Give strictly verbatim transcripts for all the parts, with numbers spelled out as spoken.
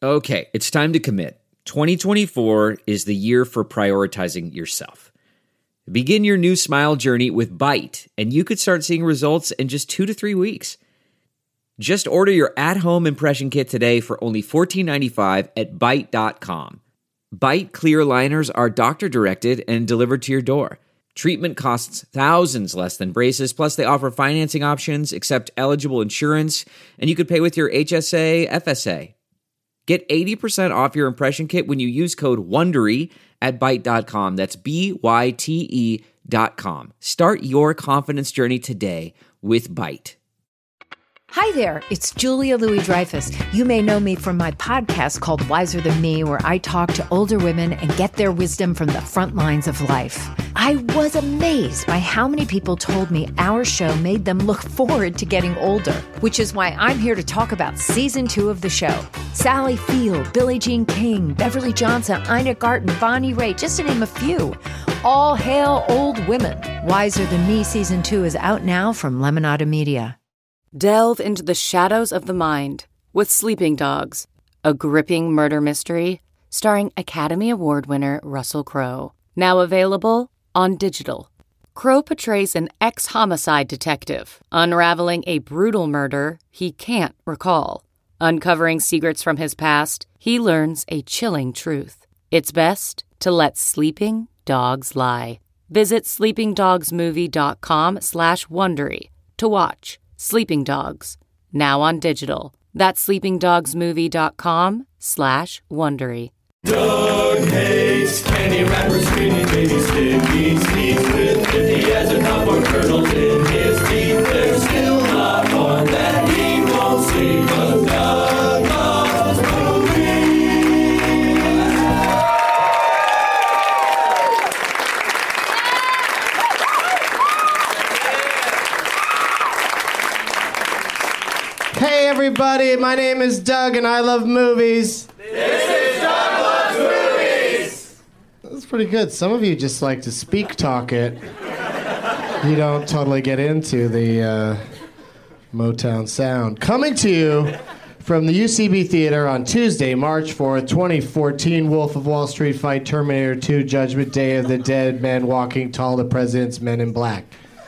Okay, it's time to commit. twenty twenty-four is the year for prioritizing yourself. Begin your new smile journey with Byte, and you could start seeing results in just two to three weeks. Just order your at-home impression kit today for only fourteen ninety-five at byte dot com. Byte clear aligners are doctor-directed and delivered to your door. Treatment costs thousands less than braces, plus they offer financing options, accept eligible insurance, and you could pay with your H S A, F S A. Get eighty percent off your impression kit when you use code WONDERY at byte dot com. That's B Y T E dot com. Start your confidence journey today with Byte. Hi there, it's Julia Louis-Dreyfus. You may know me from my podcast called Wiser Than Me, where I talk to older women and get their wisdom from the front lines of life. I was amazed by how many people told me our show made them look forward to getting older, which is why I'm here to talk about season two of the show. Sally Field, Billie Jean King, Beverly Johnson, Ina Garten, Bonnie Raitt, just to name a few. All hail old women. Wiser Than Me season two is out now from Lemonada Media. Delve into the shadows of the mind with Sleeping Dogs, a gripping murder mystery starring Academy Award winner Russell Crowe. Now available on digital. Crowe portrays an ex-homicide detective unraveling a brutal murder he can't recall. Uncovering secrets from his past, he learns a chilling truth. It's best to let sleeping dogs lie. Visit sleepingdogsmovie.com slash Wondery to watch Sleeping Dogs, now on digital. That's sleepingdogsmovie.com slash Wondery. Doug hates candy wrappers, screaming baby sticky sneaks with fifty as a number kernels in his teeth. There's still not one that he won't see, 'cause Doug loves movies. Hey everybody, my name is Doug and I love movies. This is Doug Loves Movies. That's pretty good. Some of you just like to speak talk it. You don't totally get into the uh, Motown sound. Coming to you from the U C B Theater on Tuesday, March fourth, twenty fourteen, Wolf of Wall Street Fight, Terminator two, Judgment Day of the Dead, Men Walking Tall, The President's Men in Black.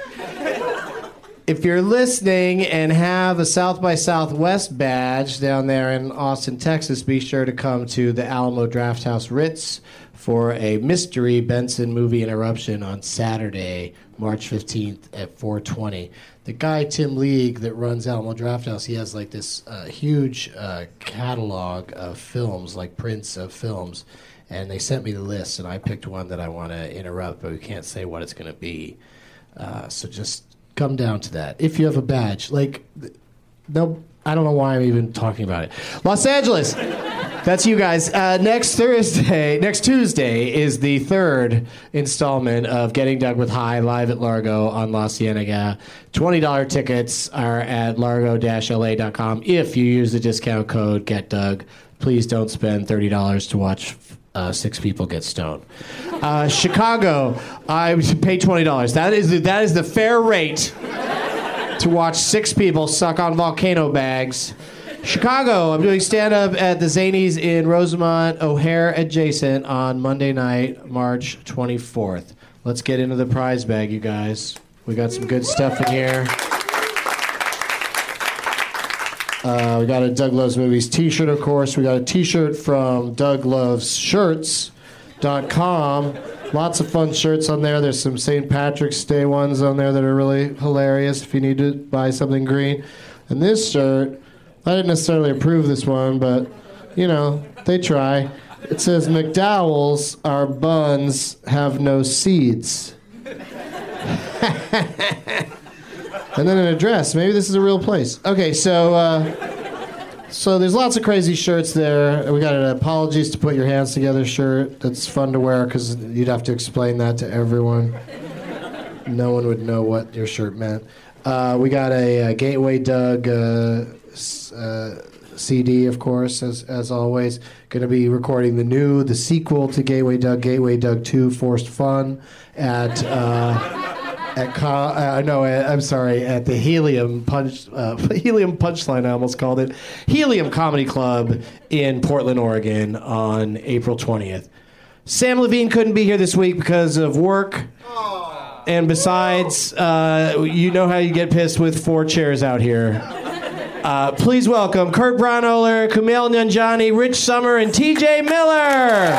If you're listening and have a South by Southwest badge down there in Austin, Texas, be sure to come to the Alamo Drafthouse Ritz for a mystery Benson movie interruption on Saturday, March fifteenth at four twenty. The guy, Tim League, that runs Alamo Drafthouse, he has like this uh, huge uh, catalog of films, like prints of films, and they sent me the list, and I picked one that I want to interrupt, but we can't say what it's going to be. Uh, so just come down to that. If you have a badge. Like, no, I don't know why I'm even talking about it. Los Angeles. That's you guys. Uh, next Thursday, next Tuesday is the third installment of Getting Doug with High live at Largo on La Cienega. twenty dollars tickets are at largo dash l a dot com. If you use the discount code GetDoug, please don't spend thirty dollars to watch Uh, six people get stoned. Uh, Chicago, I pay twenty dollars. That is the, that is the fair rate to watch six people suck on volcano bags. Chicago, I'm doing stand-up at the Zanies in Rosemont, O'Hare adjacent on Monday night, March twenty-fourth. Let's get into the prize bag, you guys. We got some good stuff in here. Uh, we got a Doug Loves Movies t-shirt, of course. We got a t-shirt from Doug Loves Shirts dot com. Lots of fun shirts on there. There's some Saint Patrick's Day ones on there that are really hilarious if you need to buy something green. And this shirt, I didn't necessarily approve this one, but, you know, they try. It says, McDowell's, our buns have no seeds. And then an address. Maybe this is a real place. Okay, so uh, so there's lots of crazy shirts there. We got an apologies to put your hands together shirt. That's fun to wear because you'd have to explain that to everyone. No one would know what your shirt meant. Uh, we got a, a Gateway Doug uh, uh, C D, of course, as as always. Going to be recording the new, the sequel to Gateway Doug, Gateway Doug two, Forced Fun, at... Uh, at co- uh, no, uh, I'm sorry, at the Helium Punch uh, Helium Punchline. I almost called it Helium Comedy Club in Portland, Oregon, on April twentieth. Sam Levine couldn't be here this week because of work. And besides, uh, you know how you get pissed with four chairs out here. Uh, please welcome Kurt Braunohler, Kumail Nanjiani, Rich Sommer, and T J Miller.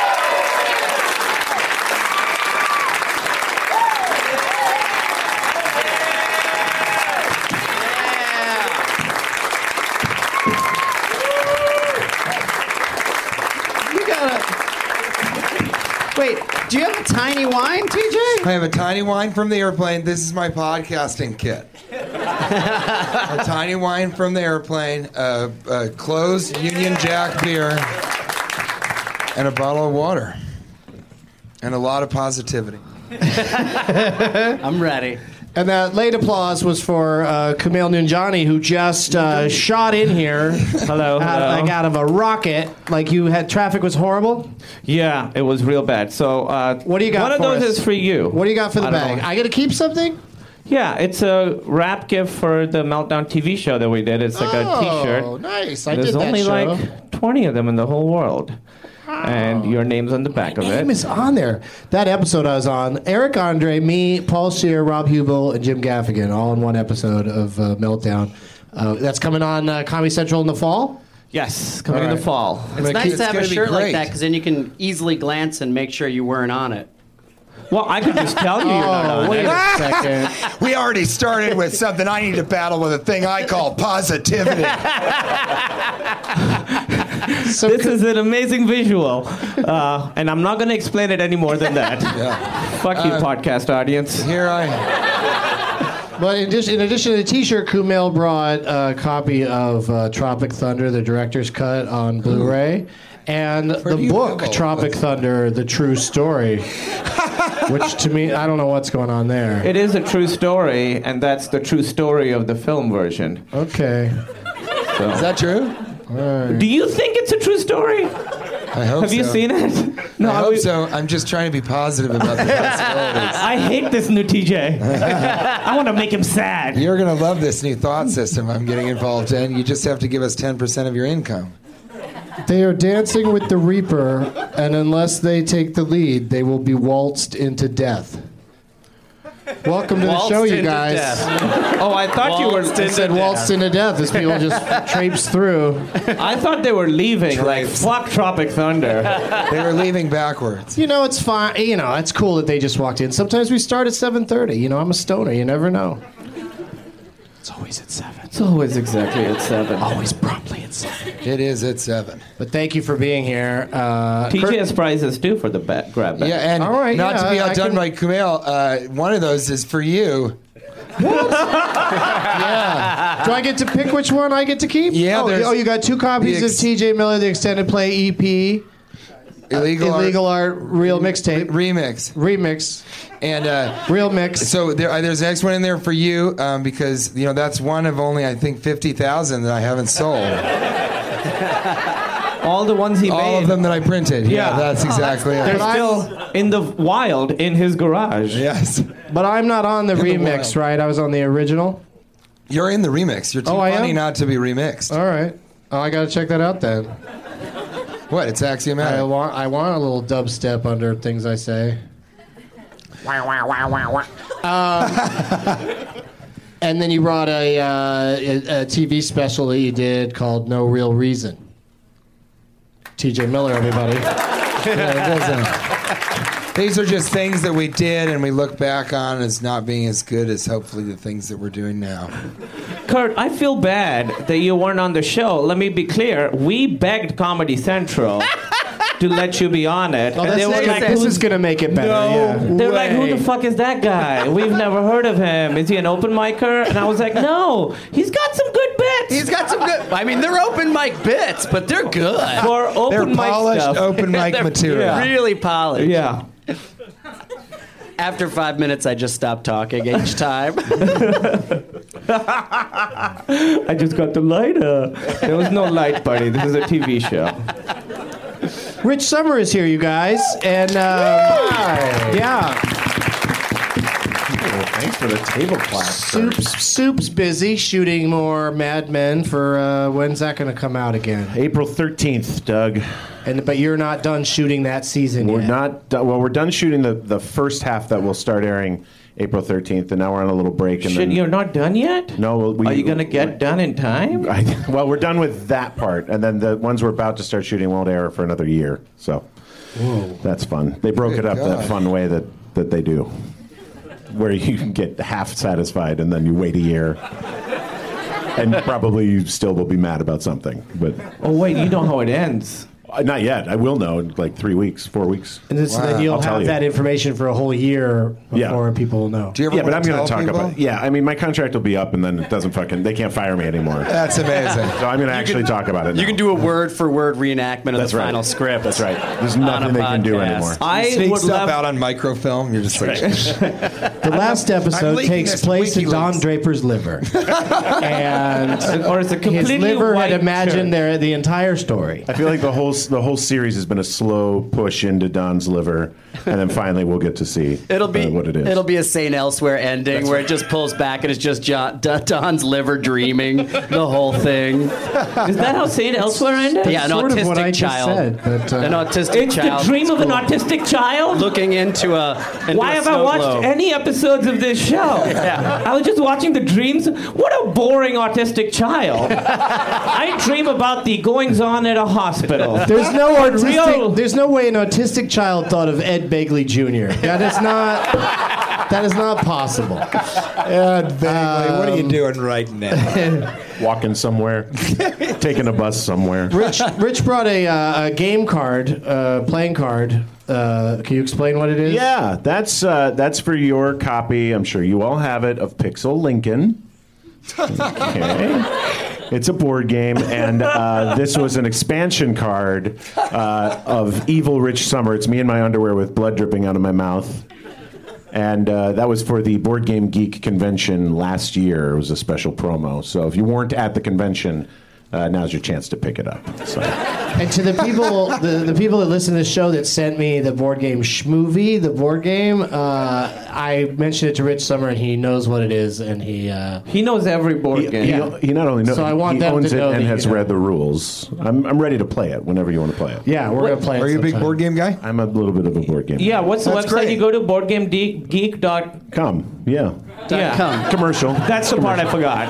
Wait, do you have a tiny wine, T J? I have a tiny wine from the airplane. This is my podcasting kit. A tiny wine from the airplane, a, a closed Union Jack beer, and a bottle of water. And a lot of positivity. I'm ready. And that late applause was for uh, Kumail Nanjiani, who just uh, shot in here. Hello, out, hello. Like out of a rocket. Like you had traffic was horrible. Yeah, it was real bad. So, uh, What do you got One of for those us? is for you. What do you got for the I don't bag? know. I got to keep something. Yeah, it's a wrap gift for the Meltdown T V show that we did. It's like oh, a T-shirt. nice! I There's did that only show. like twenty of them in the whole world, and your name's on the back of My it. name is on there. That episode I was on, Eric Andre, me, Paul Scheer, Rob Hubel, and Jim Gaffigan, all in one episode of uh, Meltdown. Uh, that's coming on uh, Comedy Central in the fall. Yes, coming All in right. the fall. It's gonna nice keep- to have a it's gonna be shirt like great. that because then you can easily glance and make sure you weren't on it. Well, I could just tell you you're not Oh, on wait it. a second. We already started with something. I need to battle with a thing I call positivity. So This is an amazing visual, uh, and I'm not going to explain it any more than that. Yeah. Fuck you, podcast audience. Here I... But in addition, in addition to the T-shirt, Kumail brought a copy of uh, Tropic Thunder, the director's cut on Blu-ray, and Where do the you book have all Tropic this? Thunder: The True Story, which to me, I don't know what's going on there. It is a true story, and that's the true story of the film version. Okay. So. Is that true? Do you think it's a true story? I hope Have so. you seen it? No, I hope was- so. I'm just trying to be positive about the possibilities. I hate this new T J. I want to make him sad. You're going to love this new thought system I'm getting involved in. You just have to give us ten percent of your income. They are dancing with the Reaper, and unless they take the lead, they will be waltzed into death. Welcome to the Waltzed show, you into guys. death. Oh, I thought you were. Waltzed It said waltzed into death as people just traipse through. I thought they were leaving. Like Drapes. fuck Tropic Thunder. They were leaving backwards. You know, it's fine. You know, it's cool that they just walked in. Sometimes we start at seven thirty. You know, I'm a stoner. You never know. It's always at seven. It's always exactly at seven. Always promptly at seven. It is at seven. But thank you for being here. Uh, T J Kurt- has prizes too for the bet, grab bag. Yeah, and All right, not yeah, to be I outdone can- by Kumail, uh, one of those is for you. Yeah. Do I get to pick which one I get to keep? Yeah, Oh, there's- oh you got two copies the ex- of T J Miller, the extended play E P. Illegal, Illegal Art, Real Mixtape. remix. Remix. And uh, Real Mix. so there, uh, there's an next one in there for you um, because you know that's one of only I think fifty thousand that I haven't sold. All the ones he All made. of them that I printed. Yeah, Yeah. that's exactly They're it. still in the wild in his garage. Yes, But I'm not on the the remix, wild. right? I was on the original. you're in the remix. You're too Oh, I funny am? not to be remixed. All right. Oh, I got to check that out then. What? It's axiomatic. I want I want a little dubstep under things I say. Um, and then you brought a, uh, a, a T V special that you did called No Real Reason. T J Miller, everybody. Yeah, it doesn't. These are just things that we did and we look back on as not being as good as hopefully the things that we're doing now. Kurt, I feel bad that you weren't on the show. Let me be clear. We begged Comedy Central to let you be on it. Oh, and that's they were like, like, this "Who's- is going to make it better. No, yeah. they're like, who Way. the fuck is that guy? We've never heard of him. Is he an open micer? And I was like, no, he's got some good bits. He's got some good. I mean, they're open mic bits, but they're good. for open They're mic polished stuff. open mic They're material. Yeah. really polished. Yeah. After five minutes, I just stopped talking each time. I just got the lighter. There was no light, buddy. This is a T V show. Rich Sommer is here, you guys. And, um, yeah. Thanks for the table clap. Soup's, Soup's busy shooting more Mad Men for, uh, when's that going to come out again? April thirteenth, Doug. And But you're not done shooting that season We're yet. not, do- well, we're done shooting the, the first half that will start airing April thirteenth, and now we're on a little break. And Shit, then, you're not done yet? No. Well, we, Are you going to get done in time? I, well, we're done with that part, and then the ones we're about to start shooting won't air for another year. So Whoa. that's fun. They broke Good it up God. that fun way that, that they do, where you can get half satisfied and then you wait a year. And probably you still will be mad about something. But Oh, wait, you know how it ends. uh, not yet. I will know in like three weeks, four weeks. And this, Wow. then you'll I'll tell have you. that information for a whole year Yeah. before people know. Do you ever Yeah, but want I'm to going to tell talk people? about it. Yeah, I mean, my contract will be up, and then it doesn't fucking. They can't fire me anymore. That's amazing. So I'm going to actually talk about it. You now. can do a word for word reenactment of That's the right. final script. That's right. There's on nothing a they can do podcast. anymore. I Sneak would stuff love. out on microfilm. You're just like, The last I'm episode leaking takes this place in WikiLeaks. Don Draper's liver. and Or it's a his completely liver white had imagined shirt. their, the entire story. I feel like the whole the whole series has been a slow push into Don's liver, and then finally we'll get to see It'll be uh, what it is. It'll be a Saint Elsewhere ending where it just pulls back and it's just John, Don, Don's liver dreaming the whole thing. Is that how Saint Elsewhere ended? Yeah, an sort of autistic what I just child. said, but, uh, an autistic It's child the dream of an autistic child? looking into a. Into Why a have I snow watched globe. any episodes of this show? Yeah. I was just watching the dreams. What a boring autistic child. I dream about the goings on at a hospital. There's no autistic. Real- There's no way an autistic child thought of Ed Begley Junior That is not. That is not possible. Ed Begley, what are you doing right now? Walking somewhere, taking a bus somewhere. Rich, Rich brought a, uh, a game card, uh, playing card. Uh, can you explain what it is? Yeah, that's uh, that's for your copy. I'm sure you all have it of Pixel Lincoln. Okay. It's a board game, and uh, this was an expansion card uh, of Evil Rich Summer. It's me in my underwear with blood dripping out of my mouth. And uh, that was for the Board Game Geek convention last year. It was a special promo. So if you weren't at the convention, uh, now's your chance to pick it up. So. And to the people, the, the people that listen to this show that sent me the board game Schmovie, the board game, uh, I mentioned it to Rich Summer, and he knows what it is, and he. Uh, He knows every board He, game. he, he not only knows, So I want he them owns to it know and that, has you know. read the rules. I'm, I'm ready to play it whenever you want to play it. yeah, we're gonna play it. Are you a big sometime. board game guy? I'm a little bit of a board game. Yeah, what's the That's website great. you go to? board game geek dot Come, yeah. yeah. com. Commercial. That's the part I forgot.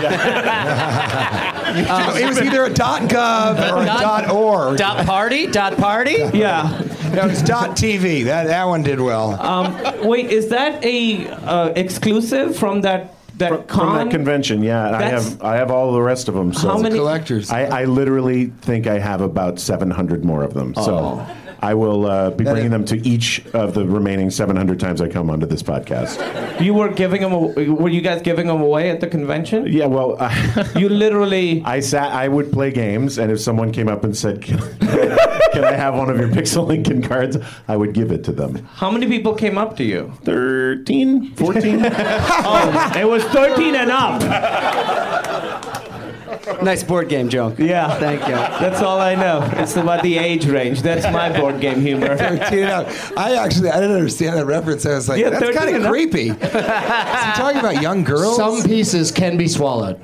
it was either a .gov or a Dot- .org. Dot party? Dot party? Yeah. No, it's .tv. That that one did well. Um, wait, is that a uh, exclusive from that that From, con? from that convention, yeah. I That's- have I have all the rest of them. So How many- Collectors. I, I literally think I have about seven hundred more of them. So I will uh, be That bringing is- them to each of the remaining seven hundred times I come onto this podcast. You were giving them. aw- Were you guys giving them away at the convention? Yeah, well, You literally. I sat. I would play games, and if someone came up and said, "Can, can I have one of your Pixel Lincoln cards?" I would give it to them. How many people came up to you? thirteen, fourteen Oh, it was thirteen and up. Nice board game joke. Yeah. Thank you. That's all I know. It's about the age range. That's my board game humor. You know, I actually I didn't understand that reference. I was like, Yeah, that's thirteen kind and of up. creepy. Is he talking about young girls? Some pieces can be swallowed.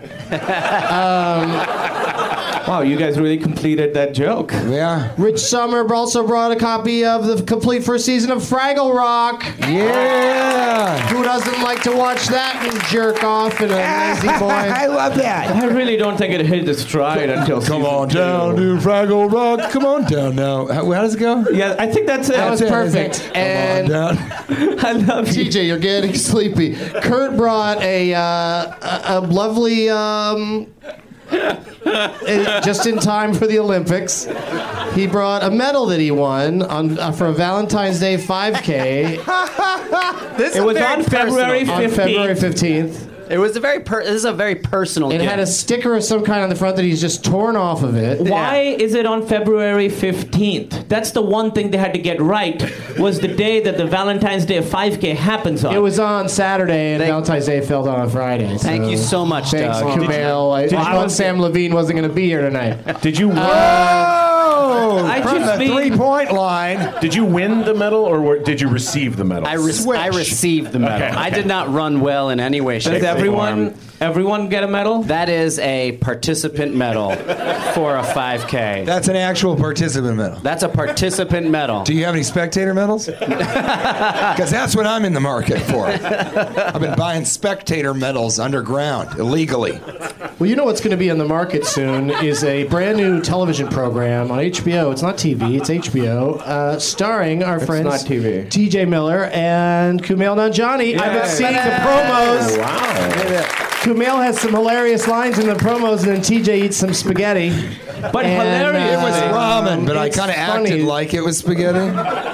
Wow, you guys really completed that joke. Yeah. Rich Summer also brought a copy of the complete first season of Fraggle Rock. Yeah. Who doesn't like to watch that and jerk off in a lazy I boy? love that. I really don't think it hit the stride until Come season on two. down to Fraggle Rock. Come on down now. How, how does it go? Yeah, I think that's it. That was That's it, perfect. isn't it? And Come on down. I love you. T J, you're getting sleepy. Kurt brought a uh, a, a lovely, um, uh, just in time for the Olympics. He brought a medal that he won on uh, for a Valentine's Day five K This It is was very on February personal. on February fifteenth. fifteenth. It was a very per- this is a very personal It gift. had a sticker of some kind on the front that he's just torn off of it. Why is it on February fifteenth? That's the one thing they had to get right, was the day that the Valentine's Day five K happens on. It was on Saturday, and Thank- Valentine's Day fell on Friday. Thank you so much, Thanks, Doug. Kumail. I, did I you- thought Sam Levine wasn't going to be here tonight. Did you? Oh, I from just the mean- three three-point line. Did you win the medal, or were, did you receive the medal? I, re- I received the medal. Okay, I okay. did not run well in any way, shape, Does or everyone form. everyone get a medal? That is a participant medal for a five K. That's an actual participant medal. That's a participant medal. Do you have any spectator medals? Because that's what I'm in the market for. I've been buying spectator medals underground illegally. Well, you know what's going to be on the market soon is a brand new television program on H B O. It's not T V, it's H B O, uh, starring our It's friends not T V. T J Miller and Kumail Nanjiani. I've been seeing the promos. Oh, wow. Kumail has some hilarious lines in the promos, and then T J eats some spaghetti. But And, hilarious. It was uh, ramen, but I it's kind of funny. acted like it was spaghetti.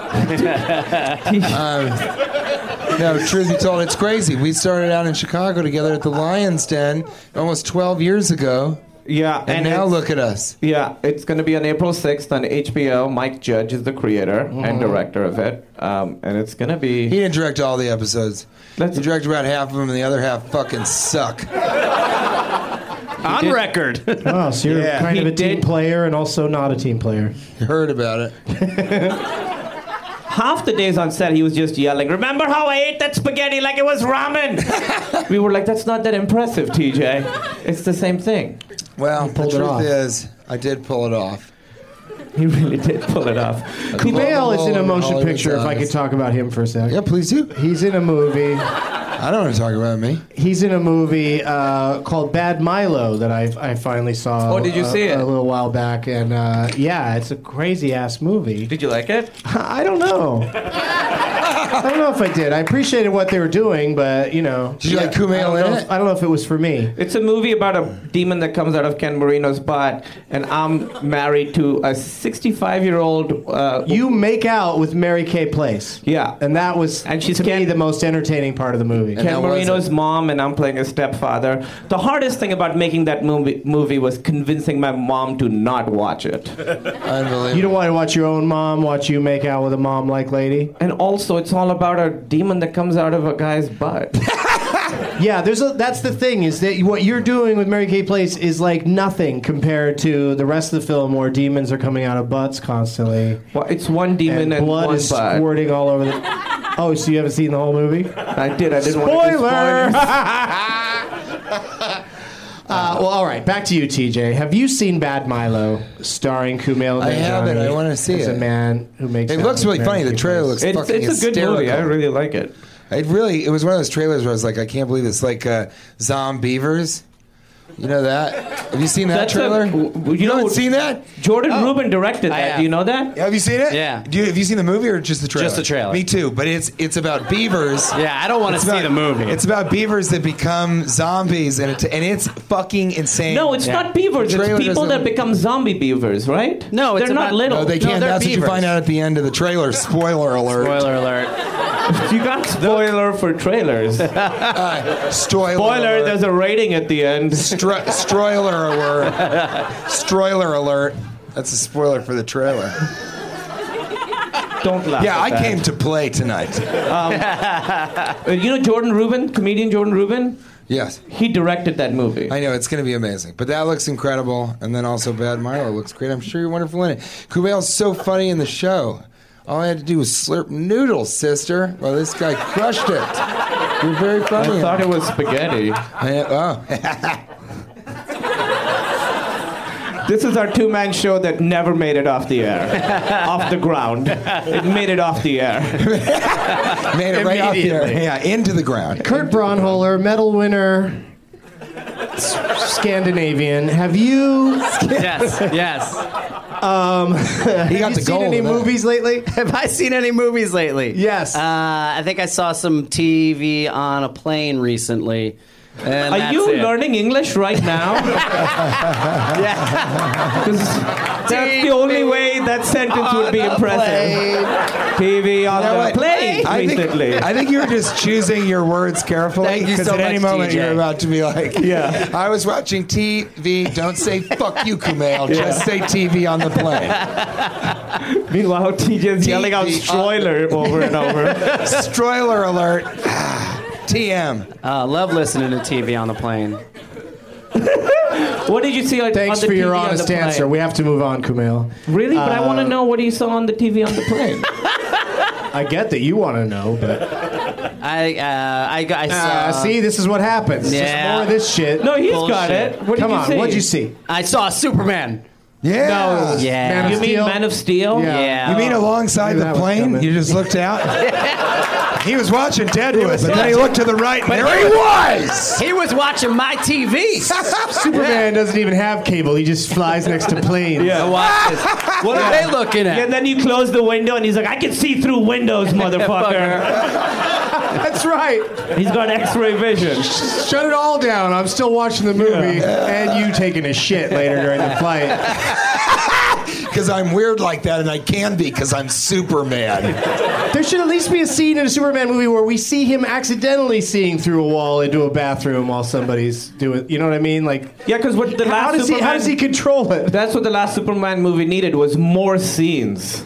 um, no, truth be told, it's crazy. We started out in Chicago together at the Lion's Den almost twelve years ago, Yeah, and, now it's- look at us. Yeah, it's going to be on April sixth on H B O. Mike Judge is the creator and director of it, um, and it's going to He be. didn't direct all the episodes. Let's- He directed about half of them, and the other half fucking suck. On did- record. Oh, so you're Yeah. kind He of a team did- player and also not a team player. You heard about it. Half the days on set, he was just yelling, "Remember how I ate that spaghetti like it was ramen?" We were like, "That's not that impressive, T J. It's the same thing." Well, the pulled it truth off. is, I did pull it off. He really did pull it off. Kumail is in a motion Hollywood picture, if I eyes. could talk about him for a sec. Yeah, please do. He's in a movie. I don't want to talk about me. He's in a movie uh, called Bad Milo that I I finally saw. Oh, did you a, see it? a little while back? And uh, yeah, it's a crazy ass movie. Did you like it? I don't know. I don't know if I did. I appreciated what they were doing, but you know. Did you like I Kumail don't in know it? if- I don't know if it was for me. It's a movie about a demon that comes out of Ken Marino's butt, and I'm married to a sixty-five-year-old. Uh, You make out with Mary Kay Place. Yeah. And that was, And she's to me, Ken- the most entertaining part of the movie. And Ken how was Marino's it? mom, and I'm playing his stepfather. The hardest thing about making that movie, movie was convincing my mom to not watch it. Unbelievable. You don't want to watch your own mom watch you make out with a mom-like lady? And also, it's all about a demon that comes out of a guy's butt. Yeah, there's a, that's the thing, is that what you're doing with Mary Kay Place is like nothing compared to the rest of the film where demons are coming out of butts constantly. Well, it's one demon And and, blood one is butt. squirting all over the... Oh, so you haven't seen the whole movie? I did. I didn't want to Spoiler! spoil Uh, well, all right, back to you, T J. Have you seen Bad Milo, starring Kumail Nanjiani? I haven't. I wanna see as it. a man who makes. It out looks with really Mary funny. The Kay trailer Place. looks It's, fucking it's a good hysterical. movie. I really like it. It really, it was one of those trailers where I was like, I can't believe it's like uh, Zombievers. You know that? Have you seen that That's a- trailer? w- w- you you know- haven't seen that? Jordan Oh. Rubin directed I that. have. Do you know that? Have you seen it? Yeah. Do you, have you seen the movie or just the trailer? Just the trailer. Me too. But it's it's about beavers. Yeah, I don't want to It's see about- the movie. It's about beavers that become zombies, and it, and it's fucking insane. No, it's Yeah. not beavers. The It's trailer people doesn't- that become zombie beavers, right? No, it's they're not about- little. No, they No, can't. they're That's what you beavers. find out at the end of the trailer. Spoiler alert. Spoiler alert. You got spoiler for trailers. Uh, spoiler. Spoiler, alert. there's a rating at the end. Stro- Stroiler alert. Stroiler alert. That's a spoiler for the trailer. Don't laugh. Yeah, at I that. came to play tonight. Uh, you know Jordan Rubin, comedian Jordan Rubin? Yes. He directed that movie. I know, it's going to be amazing. But that looks incredible. And then also Bad Milo looks great. I'm sure you're wonderful in it. Kumail's so funny in the show. All I had to do was slurp noodles, sister. Well, this guy crushed it. You're very funny. I thought it was spaghetti. I, oh. This is our two-man show that never made it off the air, off the ground. It made it off the air. Made it right out there. Yeah, into the ground. Kurt Braunholer, medal winner, S- Scandinavian. Have you? Yes, yes. Um, He have got you the seen gold any in that. movies lately? Have I seen any movies lately? Yes. Uh, I think I saw some T V on a plane recently. And Are that's you it. learning English right now? Yeah. 'Cause that's the only way that sentence would be impressive. T V on You know the what? plane I think, recently. I think you were just choosing your words carefully. Thank you Because so at any much, moment T J. you're about to be like, Yeah. I was watching T V. Don't say fuck you, Kumail. Just say T V on the plane. Meanwhile, T J's yelling out T V Stroiler over and over. Stroiler alert. T M. Uh, love listening to T V on the plane. What did you see on, Thanks on the for T V your on the honest plane? answer. We have to move on, Kumail. Really? But I want to Uh, know what you saw on the T V on the plane. I get that you want to know, but I, uh, I, I saw. uh, see, this is what happens. Just Yeah. more of this shit. No, he's Bullshit. got it. What did Come you on, see? what'd you see? I saw Superman. Yeah. No, Yeah. Man of You mean Steel? Man of Steel? Yeah. Yeah. You mean alongside Knew the that was plane? coming. You just looked out? He was watching Deadwood, but then he looked to the right, and there he was! He was watching my T V. Superman doesn't even have cable. He just flies next to planes. Yeah. Watch this. What are they looking at? And then you close the window, and he's like, "I can see through windows, motherfucker." That's right. He's got X-ray vision. Shut it all down. I'm still watching the movie, and you taking a shit later during the flight. Because I'm weird like that, and I can be because I'm Superman. There should at least be a scene in a Superman movie where we see him accidentally seeing through a wall into a bathroom while somebody's doing. You know what I mean? Like, Yeah, because what the last how does Superman, he? How does he control it? That's what the last Superman movie needed was more scenes.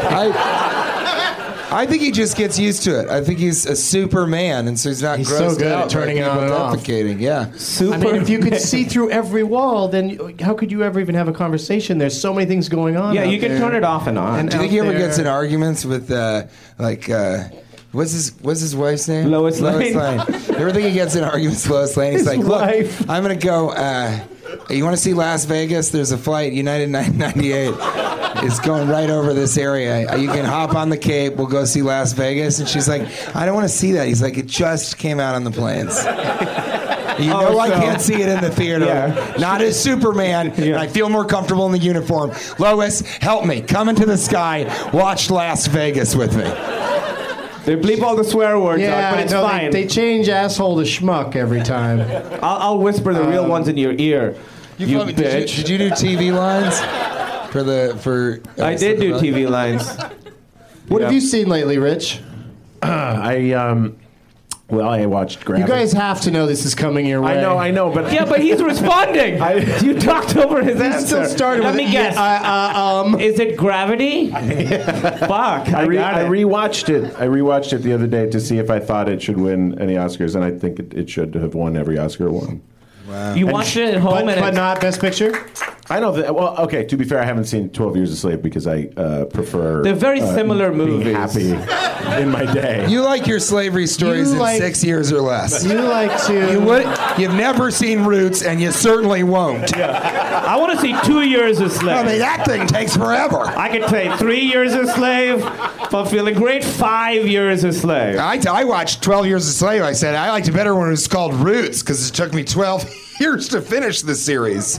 I, I think he just gets used to it. I think he's a Superman, and so he's not He's grossed so good at out by turning it people on and off. defecating. Yeah. Super. I mean, if you could see through every wall, then how could you ever even have a conversation? There's so many things going on. yeah, out you can there. turn it off and on. And Do you think he out ever gets in there. arguments with, uh, like, uh, what's his what's his wife's name? Lois Lane. Lane. You ever think he gets in arguments with Lois Lane? He's His like, look, wife. I'm gonna go. Uh, you want to see Las Vegas? There's a flight, United nine ninety-eight. It's going right over this area. You can hop on the Cape. We'll go see Las Vegas. And she's like, I don't want to see that. He's like, it just came out on the planes. You know Oh, I so- can't see it in the theater. Yeah. Not as Superman. And I feel more comfortable in the uniform. Lois, help me. Come into the sky. Watch Las Vegas with me. They bleep all the swear words Yeah, out, but it's no, fine. They, they change asshole to schmuck every time. I'll, I'll whisper the real Um, ones in your ear. You, Did you, bitch. did you do T V lines for the for? I did do T V lines. What Yeah. have you seen lately, Rich? I um, well, I watched You Gravity. guys have to know this is coming your way. I know, I know, but Yeah, but he's responding. you talked over his He answer. still started Let with me guess. Uh, uh, um. Is it Gravity? Fuck, I, I, re- got I it. rewatched it. I rewatched it the other day to see if I thought it should win any Oscars, and I think it, it should have won every Oscar it won. You watched it at home, But, and but it's- not Best Picture? I know that. Well, okay. To be fair, I haven't seen twelve Years a Slave because I uh, prefer. They're very uh, similar being movies. Happy in my day. You like your slavery stories You in like- six years or less. You like to. You would, you've never seen Roots, and you certainly won't. I want to see two years a slave. I mean, that thing takes forever. I could say three years a slave. If I'm feeling great, five years a slave. I, I watched twelve Years a Slave. I said I liked it better when it was called Roots because it took me twelve years to finish the series.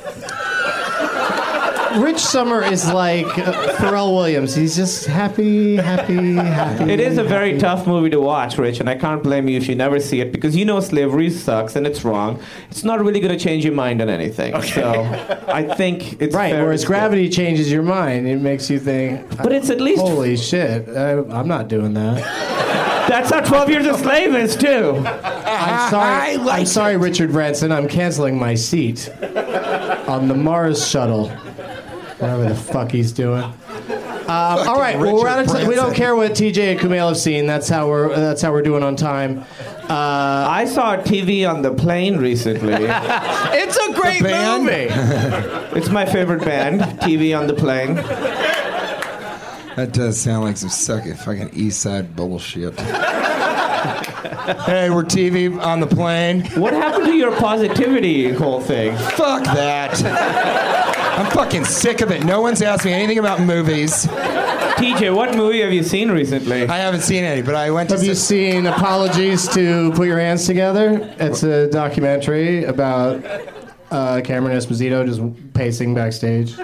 Rich Summer is like uh, Pharrell Williams. He's just happy, happy, happy. It is a very happy. tough movie to watch, Rich, and I can't blame you if you never see it because you know slavery sucks and it's wrong. It's not really going to change your mind on anything. So I think it's Right, fair whereas to say- Gravity changes your mind. It makes you think. But it's at least Holy shit! I, I'm not doing that. that's how twelve Years a Slave is too. I'm sorry. I'm sorry, Richard Branson. I'm canceling my seat on the Mars shuttle. Whatever the fuck he's doing. Uh, all right, well, we're out of time. We don't care what T J and Kumail have seen. That's how we're. That's how we're doing on time. Uh, I saw T V on the plane recently. It's a great band? movie. It's my favorite band, T V on the plane. That does sound like some sucking fucking East Side bullshit. Hey, we're T V on the plane. What happened to your positivity whole thing? Fuck that. I'm fucking sick of it. No one's asked me anything about movies. T J, what movie have you seen recently? I haven't seen any, but I went to. have you see- seen Apologies to Put Your Hands Together? It's a documentary about uh, Cameron Esposito just pacing backstage.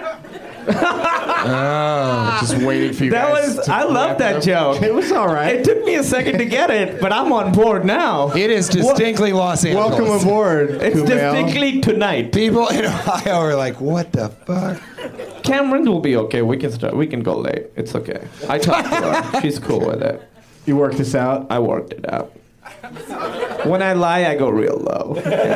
Oh, Just waiting for you That guys. was. to I love wrap that up. joke. It was all right. It took me a second to get it, but I'm on board now. it is distinctly Los Angeles. Welcome aboard. It's Kumail. distinctly tonight. People in Ohio are like, "What the fuck?" Cameron will be okay. We can start. We can go late. It's okay. I talked to her. She's cool with it. You worked this out. I worked it out. When I lie, I go real low.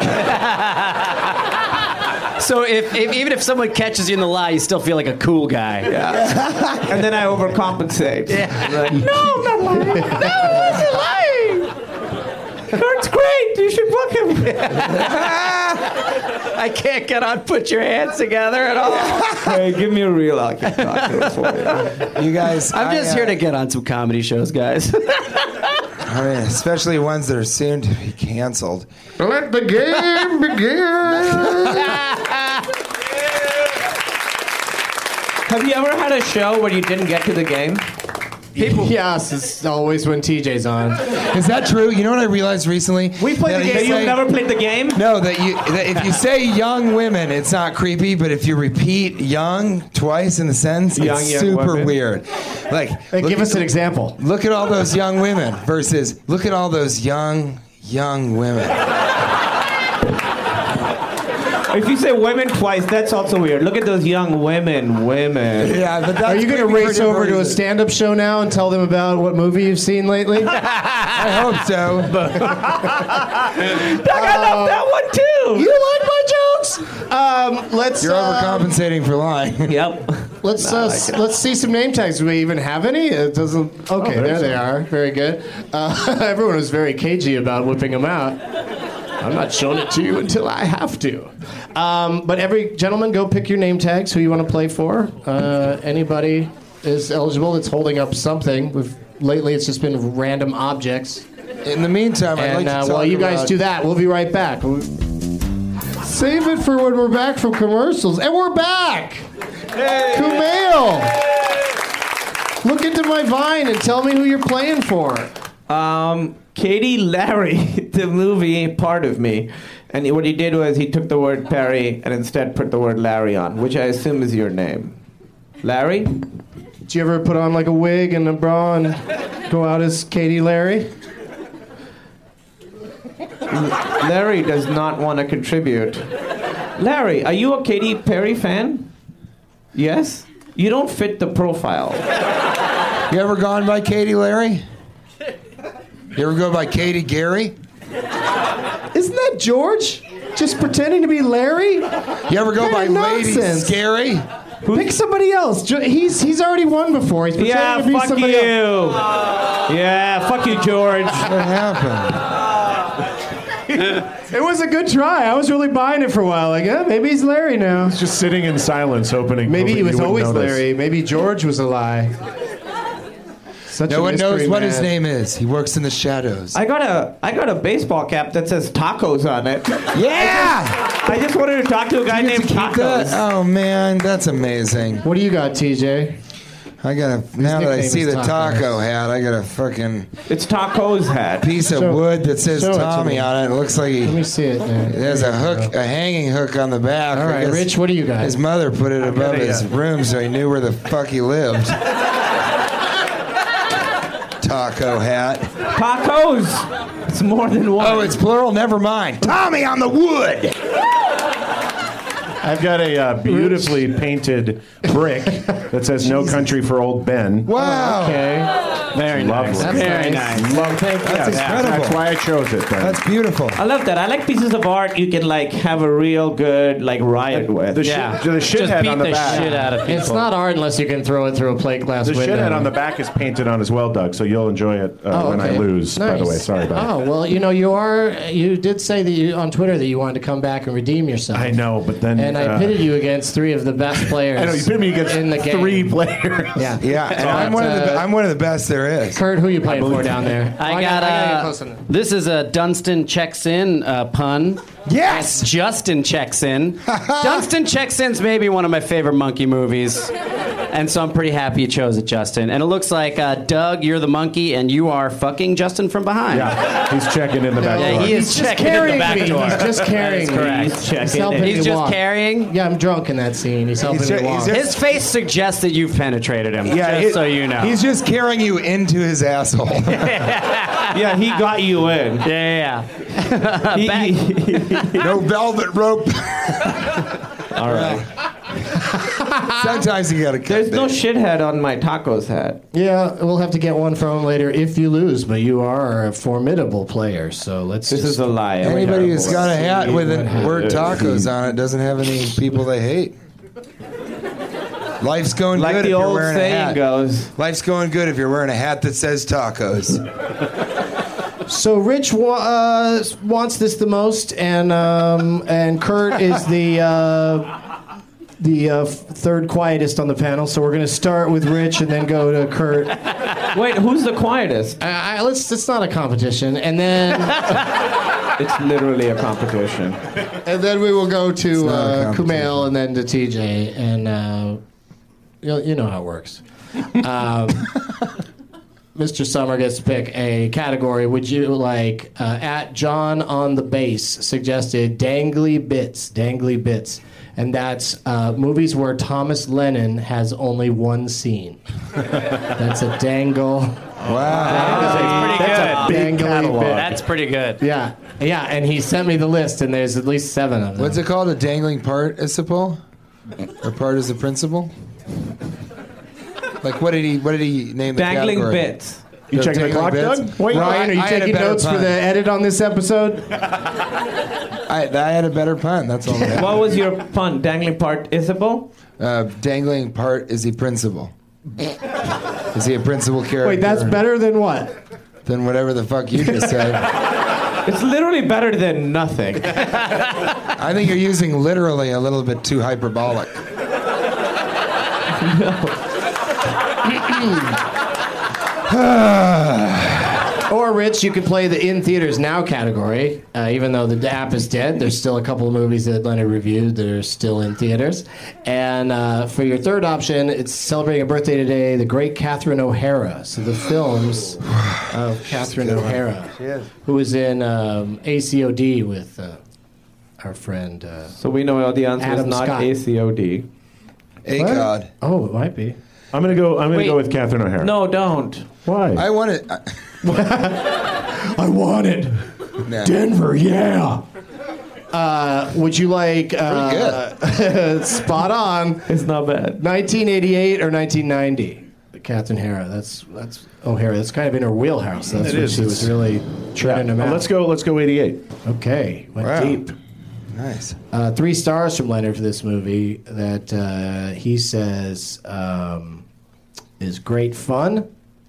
So if, if even if someone catches you in the lie, you still feel like a cool guy. Yeah. And then I overcompensate. Yeah. Like, no, I'm not lying. No, I wasn't lying. Kurt's great. You should book him. I can't get on Put Your Hands Together at all. Hey, give me a reel. I'll keep talking for you. You guys, I'm just I, uh, here to get on some comedy shows, guys. I mean, especially ones that are soon to be canceled. Let the game begin. Have you ever had a show where you didn't get to the game? People. Yes, it's always when T J's on. Is that true? You know what I realized recently? We played That the you That game. you've say- never played the game? No, that you that if you say young women, it's not creepy, but if you repeat young twice in the sentence, Young, it's young super women. weird. Like, Hey, look give at us the- an example. Look at all those young women versus look at all those young, young women. If you say women twice, that's also weird. Look at those young women, women. Yeah, but that's Are you going to creepy for race over to a different stand-up show now and tell them about what movie you've seen lately? reasons. I hope so. But Doug, I love that one too. You like my jokes? Um, let's you're uh, overcompensating for lying. Yep. let's uh, s- let's see some name tags. Do we even have any? It doesn't. Okay, there they are. Very good. Uh, everyone was very cagey about whipping them out. I'm not showing it to you until I have to. Um, but every gentleman, go pick your name tags. Who you want to play for? Uh, anybody is eligible that's holding up something. We've, lately, it's just been random objects. In the meantime, I'd And like to uh, talk while you guys about- do that, we'll be right back. Save it for when we're back from commercials. And we're back! Kumail! Look into my Vine and tell me who you're playing for. Um, Katie Larry, the movie Part of Me. And what he did was he took the word Perry and instead put the word Larry on, which I assume is your name. Larry? Did you ever put on like a wig and a bra and go out as Katie Larry? Larry does not want to contribute. Larry, are you a Katy Perry fan? Yes? You don't fit the profile. You ever gone by Katie Larry? You ever go by Katie Gary? Isn't that George? Just pretending to be Larry? You ever go by Kind of Lady nonsense. Scary? Pick somebody else. Jo- He's he's already won before. He's pretending Yeah, to be fuck somebody you. else. Yeah, fuck you, George. What happened? It was a good try. I was really buying it for a while. Like, yeah, maybe he's Larry now. Just sitting in silence, hoping. Maybe hoping he was you wouldn't always notice. Larry. Maybe George was a lie. Such No a one knows mystery what man. his name is. He works in the shadows. I got a I got a baseball cap that says tacos on it. Yeah! I just wanted to talk to a guy You get named to keep that? Tacos. Oh man, that's amazing. What do you got, T J? I gotta now that I nickname see is the Taco. taco hat, I got a fucking It's Tacos hat. piece of Show- wood that says show it to Tommy me. on it. It looks like he Let me see it. There. there's a hook, a hanging hook on the back. All I right, guess Rich, what do you got? His mother put it above got a, his uh, room so he knew where the fuck he lived. Taco hat. Tacos. It's more than one. Oh, it's plural. Never mind. Tommy on the wood. I've got a uh, beautifully painted brick that says "No Country for Old Ben." Wow. Okay. Very Lovely. nice. That's Very nice. nice. Love, Thank you. That's yeah, incredible. That's why I chose it. Ben. That's beautiful. I love that. I like pieces of art you can like have a real good like riot with. the Yeah. shit, the Just shithead beat on the, the back. shit out of people. It's not art unless you can throw it through a plate glass The window. shithead on the back is painted on as well, Doug. So you'll enjoy it uh, Oh, when I okay. lose. By the Nice. way, sorry about Oh well, you know you are. You did say that you on Twitter that you wanted to come back and redeem yourself. that. I know, but then And I uh, pitted you against three of the best players. I know you pitted me against in the game. three players. Yeah. Yeah, and I'm one of the uh, I'm one of the best there is. Kurt, who you playing for down there? I Oh, got, I gotta get uh, close enough. this is a Dunstan checks in uh, pun. Yes. Justin checks in. Dunstan checks in's maybe one of my favorite monkey movies. And so I'm pretty happy you chose it, Justin. And it looks like, uh, Doug, you're the monkey, and you are fucking Justin from behind. Yeah, he's checking in the back Yeah, door. he is He's just checking in the carrying back me. door. He's just carrying me. correct. He's, checking he's in. helping He's me just walk. carrying. Yeah, I'm drunk in that scene. He's helping He's me ju- walk. he's just- His face suggests that you've penetrated him. Yeah, just he- so you know. He's just carrying you into his asshole. Yeah, he got you in. yeah, yeah. He- Back- he- No velvet rope. all right. Sometimes you gotta cut There's no bait. shithead on my tacos hat. Yeah, we'll have to get one from him later if you lose. But you are a formidable player, so let's. This just, is a lie. I'm Anybody who's terrible. got a hat with the what word tacos on it doesn't have any people they hate. Life's going Like good the if you're old wearing a saying hat. goes. Life's going good if you're wearing a hat that says tacos. So Rich wa- uh, wants this the most, and um, and Kurt is the uh, the uh, third quietest on the panel. So we're going to start with Rich and then go to Kurt. Wait, who's the quietest? Uh, I, let's. It's not a competition, and then It's literally a competition. and then we will go to not a uh, competition. Kumail and then to T J, and uh, you know, you know how it works. Um, Mister Summer gets to pick a category. Would you like, uh, at John on the Bass suggested dangly bits, dangly bits. And that's uh, movies where Thomas Lennon has only one scene. That's a dangle. Wow. That's pretty That's a good. big Dangly catalog. bit. That's pretty good. Yeah, yeah, and he sent me the list, and there's at least seven of them. What's it called? A dangling participle? Or part is the principle? Like, what did he? What did he name the Dangling category? bits. You checking the Dangling clock, bits? Doug? Wait, Ryan, are you I had a taking better notes for pun. the edit on this episode? I, I had a better pun. That's all. I had. What was your pun? Dangling participle? Uh, dangling part is the principal. Is he a principal character? Wait, that's better than what? than whatever the fuck you just said. It's literally better than nothing. I think you're using literally a little bit too hyperbolic. Or, Rich, you could play the In Theaters Now category. Uh, even though the app is dead, there's still a couple of movies that Leonard reviewed that are still in theaters. And uh, for your third option, it's celebrating a birthday today, the great Catherine O'Hara. So the films of Catherine O'Hara, who was in um, A C O D with uh, our friend... Uh, So we know the answer Adam is not Scott. A C O D. A God. oh, it might be. I'm gonna go. I'm gonna Wait. go with Catherine O'Hara. No, don't. Why? I want it. I want it. Nah. Denver, yeah. Uh, would you like uh, spot on It's not bad. nineteen eighty-eight or nineteen ninety? Catherine O'Hara. That's that's O'Hara. That's kind of in her wheelhouse. That's It what is. she was really treading them Uh, out. let's go. Let's go. eighty-eight. Okay, went Wow. deep. Nice. Uh, three stars from Leonard for this movie that uh, he says um, is great fun.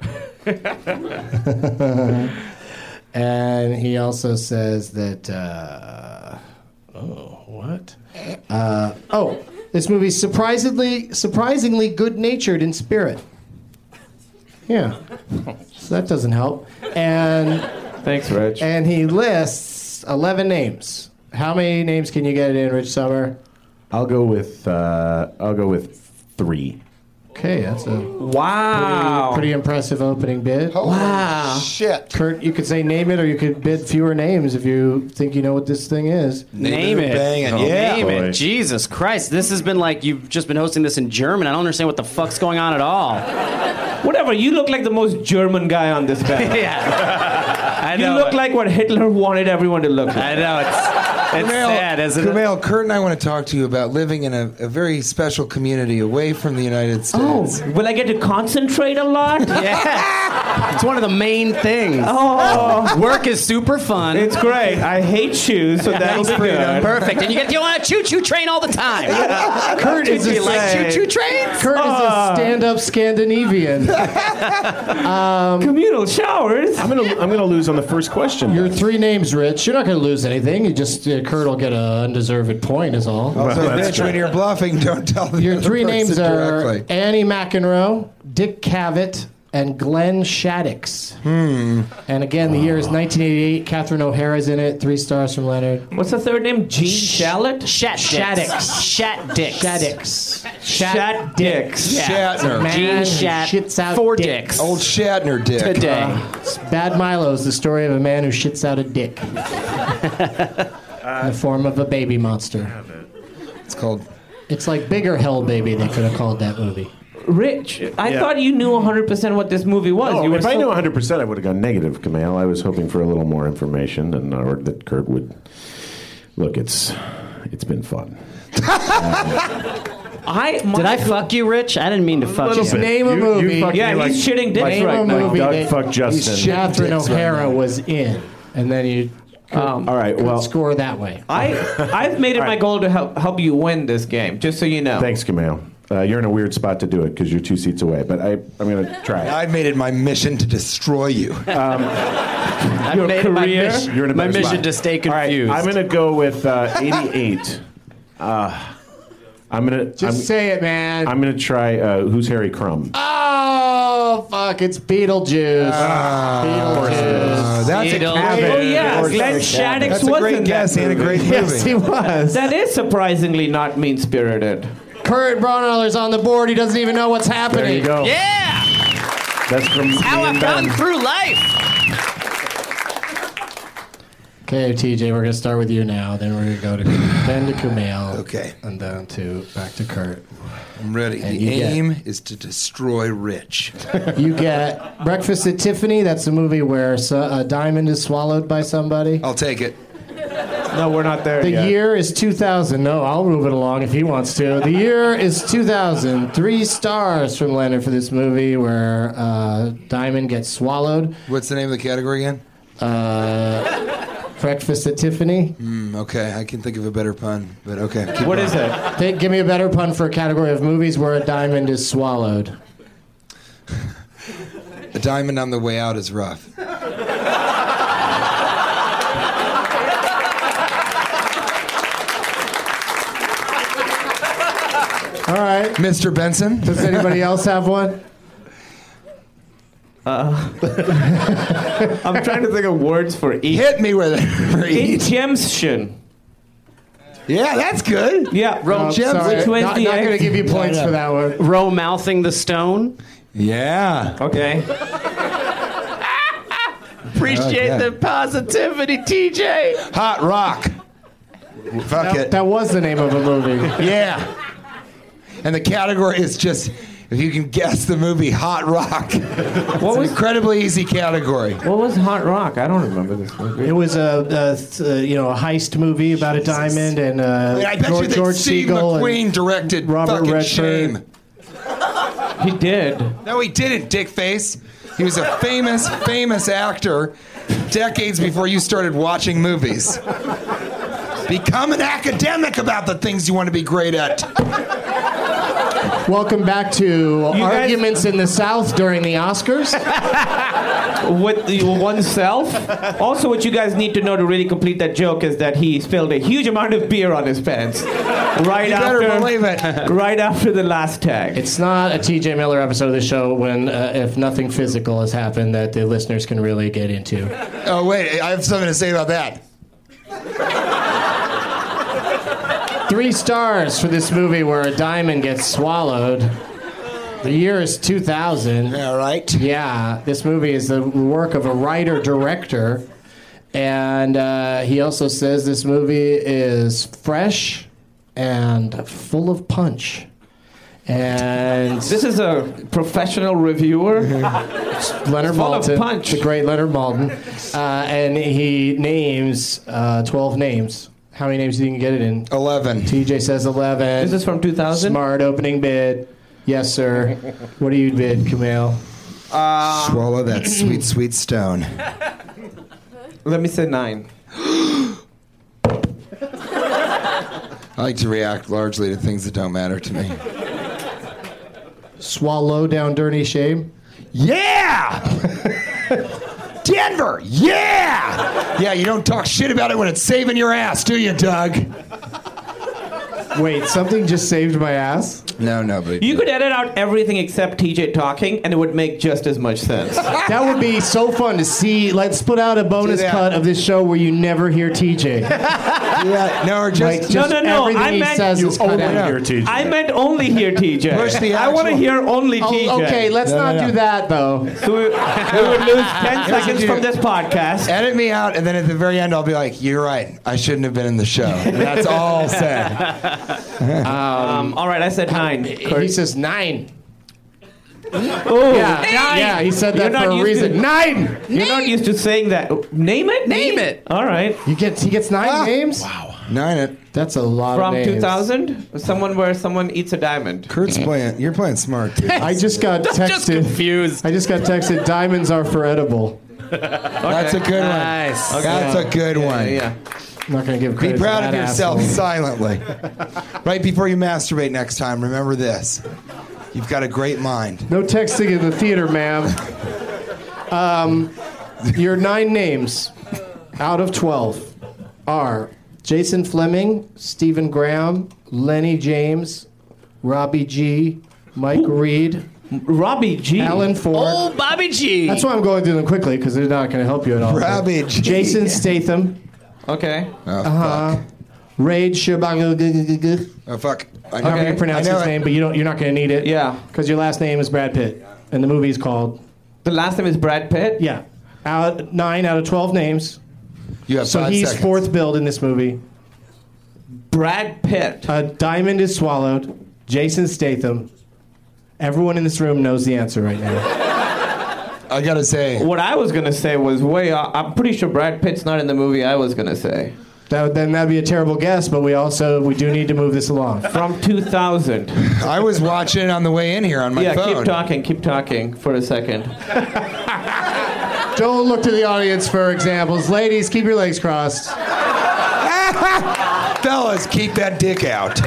And he also says that, uh, oh, what? Uh, oh, this movie's surprisingly, surprisingly good-natured in spirit. Yeah, so that doesn't help. And Thanks, Rich. and he lists eleven names. How many names can you get in, Rich Summer? I'll go with. Uh, I'll go with three. Okay, that's a Wow. pretty impressive opening bid. Wow. Shit. Kurt, you could say name it, or you could bid fewer names if you think you know what this thing is. Name it. Bang it. Oh, Yeah. Name Boy. it. Jesus Christ. This has been like you've just been hosting this in German. I don't understand what the fuck's going on at all. Whatever, you look like the most German guy on this panel. yeah. I You know. look like what Hitler wanted everyone to look like. I know. It's, it's sad, isn't it? Kumail, Kurt and I want to talk to you about living in a, a very special community away from the United Oh, States. will I get to concentrate a lot? Yes. It's one of the main things. Oh, Work is super fun. it's great. I hate shoes, so that'll be good. Perfect. And you get you on a choo-choo train all the time. Kurt is Do a, you like say- choo-choo trains? Kurt is Ah. a stand-up Scandinavian. Communal showers. I'm gonna. I'm gonna lose on the first question. Your three names, Rich. You're not going to lose anything. You just uh, Kurt will get an undeserved point, is all. Also, Well, that's bitch, true. when you're bluffing, don't tell the Your other three person names are directly. Annie McEnroe, Dick Cavett, and Glenn Shaddix. Hmm. And again, the year is nineteen eighty-eight. Catherine O'Hara's in it. Three stars from Leonard. What's the third name? Gene Shalit? Shat Shaddix. Shat dicks. Shaddix. Shat dicks. Shatner. Man Gene who Shat. shits out Four dick. dicks. Old Shatner dick. Today. Bad Milo's the story of a man who shits out a dick in the form of a baby monster. It's called. It's like Bigger Hell Baby, they could have called that movie. Rich, I Yeah. thought you knew one hundred percent what this movie was. Oh, you were if I so- knew one hundred percent, I would have gone negative, Kumail. I was hoping for a little more information, and or that Kurt would. Look, it's it's been fun. I, my, Did I fuck you, Rich? I didn't mean to fuck Little you. Just name a You- movie. You fucked Yeah, me like, he's shitting dicks like, right Name a now. movie Doug that fucked Justin. Catherine dicks right O'Hara now. was in, and then you Um, All right. Well, score that way. I, I've made it All my right. goal to help help you win this game, just so you know. thanks, Kumail. Uh, you're in a weird spot to do it because you're two seats away, but I, I'm going to try. I've made it my mission to destroy you. Um, I've made it my career? mission, You're in a my better mission spot. to stay All right, confused. I'm going to go with uh, eighty-eight. Uh, I'm going to Just I'm, say it, man. I'm going to try uh, Who's Harry Crumb. Oh, fuck. It's Beetlejuice. Beetlejuice. Uh, that's a Beetle. cabin. Oh, yeah, Or Glenn something. Shaddix That's a was great in guess that and a movie. great movie. Yes, he was. That is surprisingly not mean-spirited. Kurt Braunohler's on the board. He doesn't even know what's happening. There you go. Yeah! That's from How me I've and gotten Ben. through life. Okay, T J, we're going to start with you now. Then we're going to go to Ben to Kumail. Okay. And then to back to Kurt. I'm ready. And The you get- aim is to destroy Rich. You get Breakfast at Tiffany. That's a movie where so- a diamond is swallowed by somebody. I'll take it. No, we're not there The yet. year is two thousand. No, I'll move it along if he wants to. The year is two thousand. Three stars from Leonard for this movie where uh, diamond gets swallowed. What's the name of the category again? Uh, Breakfast at Tiffany. Mm, okay, I can think of a better pun, but okay. keep What going. is it? Think, give me a better pun for a category of movies where a diamond is swallowed. A diamond on the way out is rough. All right. Mister Benson? Does anybody else have one? I'm trying to think of words for each. Hit me with it. For each. Injemstion. Yeah, that's good. Yeah, Oh, Gems. sorry. Which one's not the not X? going to give you points for that one. Row mouthing the stone. Yeah. Okay. Appreciate Okay. the positivity, T J. Hot Rock. Fuck it. That was the name of a movie. Yeah. And the category is just, if you can guess the movie Hot Rock. It's What an was incredibly easy category. what was Hot Rock? I don't remember this movie. It was a, a uh, you know a heist movie about a diamond and uh, I bet George, you that George Steve Segal McQueen and directed Robert fucking Redford. Shame. He did. No, he didn't, dickface. He was a famous, famous actor decades before you started watching movies. Become an academic about the things you want to be great at. Welcome back to guys- Arguments in the South during the Oscars. With the oneself. Also, what you guys need to know to really complete that joke is that he spilled a huge amount of beer on his pants. Right You after. better believe it. Right after the last tag. It's not a T J Miller episode of the show when uh, if nothing physical has happened that the listeners can really get into. Oh, wait, I have something to say about that. Three stars for this movie where a diamond gets swallowed. The year is two thousand. All right. Yeah, this movie is the work of a writer-director. And uh, he also says this movie is fresh and full of punch. And This is a professional reviewer. Leonard full of Maltin, punch. the great Leonard Maltin, uh, and he names uh, twelve names. How many names do you can get it in? eleven. T J says eleven. This is from two thousand? Smart opening bid. Yes, sir. What do you bid, Kumail? Swallow that sweet, sweet stone. Let me say nine. I like to react largely to things that don't matter to me. Swallow down dirty shame. Yeah! Denver! Yeah! Yeah, you don't talk shit about it when it's saving your ass, do you, Doug? Wait, something just saved my ass? No, no, but You could edit out everything except T J talking, and it would make just as much sense. That would be so fun to see. Let's put out a bonus Do that. cut of this show where you never hear T J. yeah, no, or just, Like, just just no, no, everything I he meant says you is cut only out. hear T J. I meant only hear T J. Push the I want to actual- hear only T J. Oh, okay, let's No, no, not no. do that though. So we, we would lose ten seconds from this podcast. edit me out, and then at the very end, I'll be like, "You're right. I shouldn't have been in the show." And that's all said. Um, all right, I said nine. He says nine. Oh, Yeah, nine. yeah, he said You're that not for a used reason. To, Nine. you're not used to saying that. Name it. Name it. All right. You get he gets nine Ah. names. Nine it. That's a lot From of names. two thousand, someone where someone eats a diamond. Kurt's playing. You're playing smart, dude. I just got Just texted. confused. I just got texted. Diamonds are for edible. That's a good one. Nice. That's a good one. Yeah. I'm not going to give Be credit proud to of that yourself asshole. silently. Right before you masturbate next time, remember this. You've got a great mind. No texting in the theater, ma'am. Um, your nine names out of twelve are Jason Fleming, Stephen Graham, Lenny James, Robbie G, Mike Ooh. Reed, Robbie G. Alan Ford. Oh, Bobby G. That's why I'm going through them quickly, because they're not going to help you at all. Robbie G. Jason Statham. Okay. Oh, Uh-huh. fuck. Raid Shabago. Oh, fuck. I I'm not know, going to pronounce I know his it. name, but you don't, you're not going to need it. Yeah. Because your last name is Brad Pitt. And the movie's called... The last name is Brad Pitt? Yeah. Out, nine out of twelve names. You have So five he's seconds. fourth billed in this movie. Brad Pitt. A diamond is swallowed. Jason Statham. Everyone in this room knows the answer right now. I gotta say, What I was going to say was way off. I'm pretty sure Brad Pitt's not in the movie I was going to say. That would, then that'd be a terrible guess, but we also we do need to move this along. From two thousand. I was watching on the way in here on my yeah, phone. keep talking, keep talking for a second. Don't look to the audience for examples. Ladies, keep your legs crossed. Fellas, keep that dick out.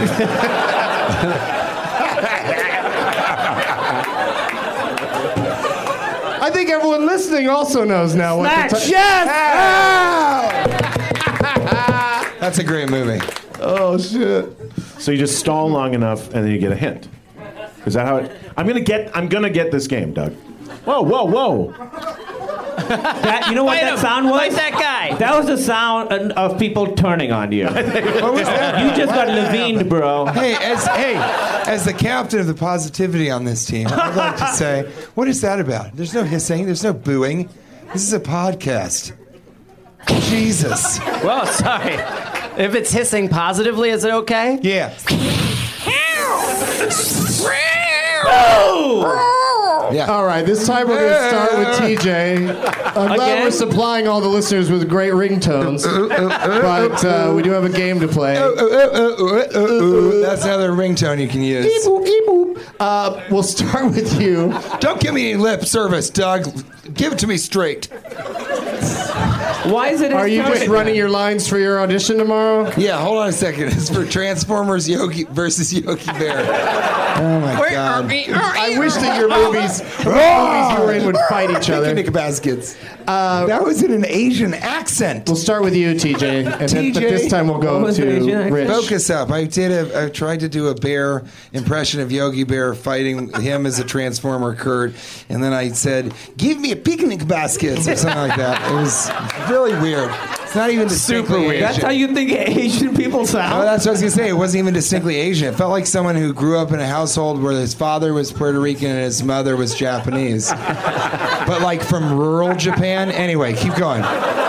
I think everyone listening also knows now what Snatch! the ti- Yes! That's a great movie. Oh shit. So you just stall long enough, and then you get a hint. Is that how it? I'm gonna get. I'm gonna get this game, Doug. Whoa, whoa, whoa! That, you know what Fight that him. sound was? Fight that guy. That was the sound of people turning on you. What was that? You just got levined, bro. Hey, as hey, as the captain of the positivity on this team, I'd like to say, what is that about? There's no hissing. There's no booing. This is a podcast. Jesus. Whoa, sorry. If it's hissing positively, is it okay? Yeah. Yeah. All right, this time we're going to start with T J. I'm glad Again? we're supplying all the listeners with great ringtones, but uh, we do have a game to play. That's another ringtone you can use. Beep, boop, beep, boop. Uh, we'll start with you. Don't give me any lip service, Doug. Give it to me straight. Why is it? Are you just running your lines for your audition tomorrow? Yeah, hold on a second. It's for Transformers Yogi versus Yogi Bear. Oh my god. I wish that your movies, the movies you were in would fight each other. Picnic baskets. Uh, that was in an Asian accent. We'll start with you, T J, and then, but T J? this time we'll go What was it, Asian to accent? Rich. Focus up. I did a. I tried to do a bear impression of Yogi Bear fighting him as a Transformer, Kurt, and then I said, "Give me a picnic basket" or something like that. It was really weird. It's not even distinctly Super weird. Asian. That's how you think Asian people Oh, sound? that's what I was gonna say. It wasn't even distinctly Asian. It felt like someone who grew up in a household where his father was Puerto Rican and his mother was Japanese, but like from rural Japan. Anyway, keep going.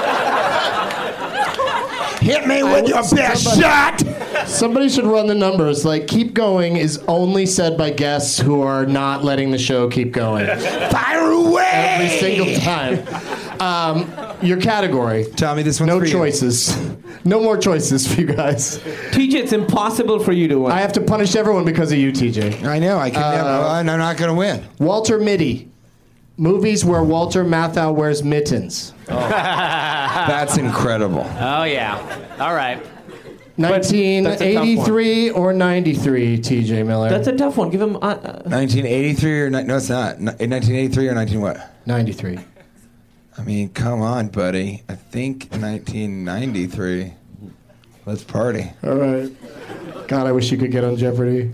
Hit me with your best shot. Somebody should run the numbers. Like, keep going is only said by guests who are not letting the show keep going. Fire away. Every single time. Um, your category. Tommy, this one's No for you. choices. No more choices for you guys. T J, it's impossible for you to win. I have to punish everyone because of you, T J. I know. I can. never, I'm not going to win. Walter Mitty. Movies where Walter Matthau wears mittens. That's incredible. Oh, yeah. All right. nineteen eighty-three or ninety-three, T J Miller? That's a tough one. Give him. Uh, uh, nineteen eighty-three or ni- no, it's not. Ni- nineteen eighty-three or nineteen what? ninety-three. I mean, come on, buddy. I think nineteen ninety-three. Let's party. All right. God, I wish you could get on Jeopardy.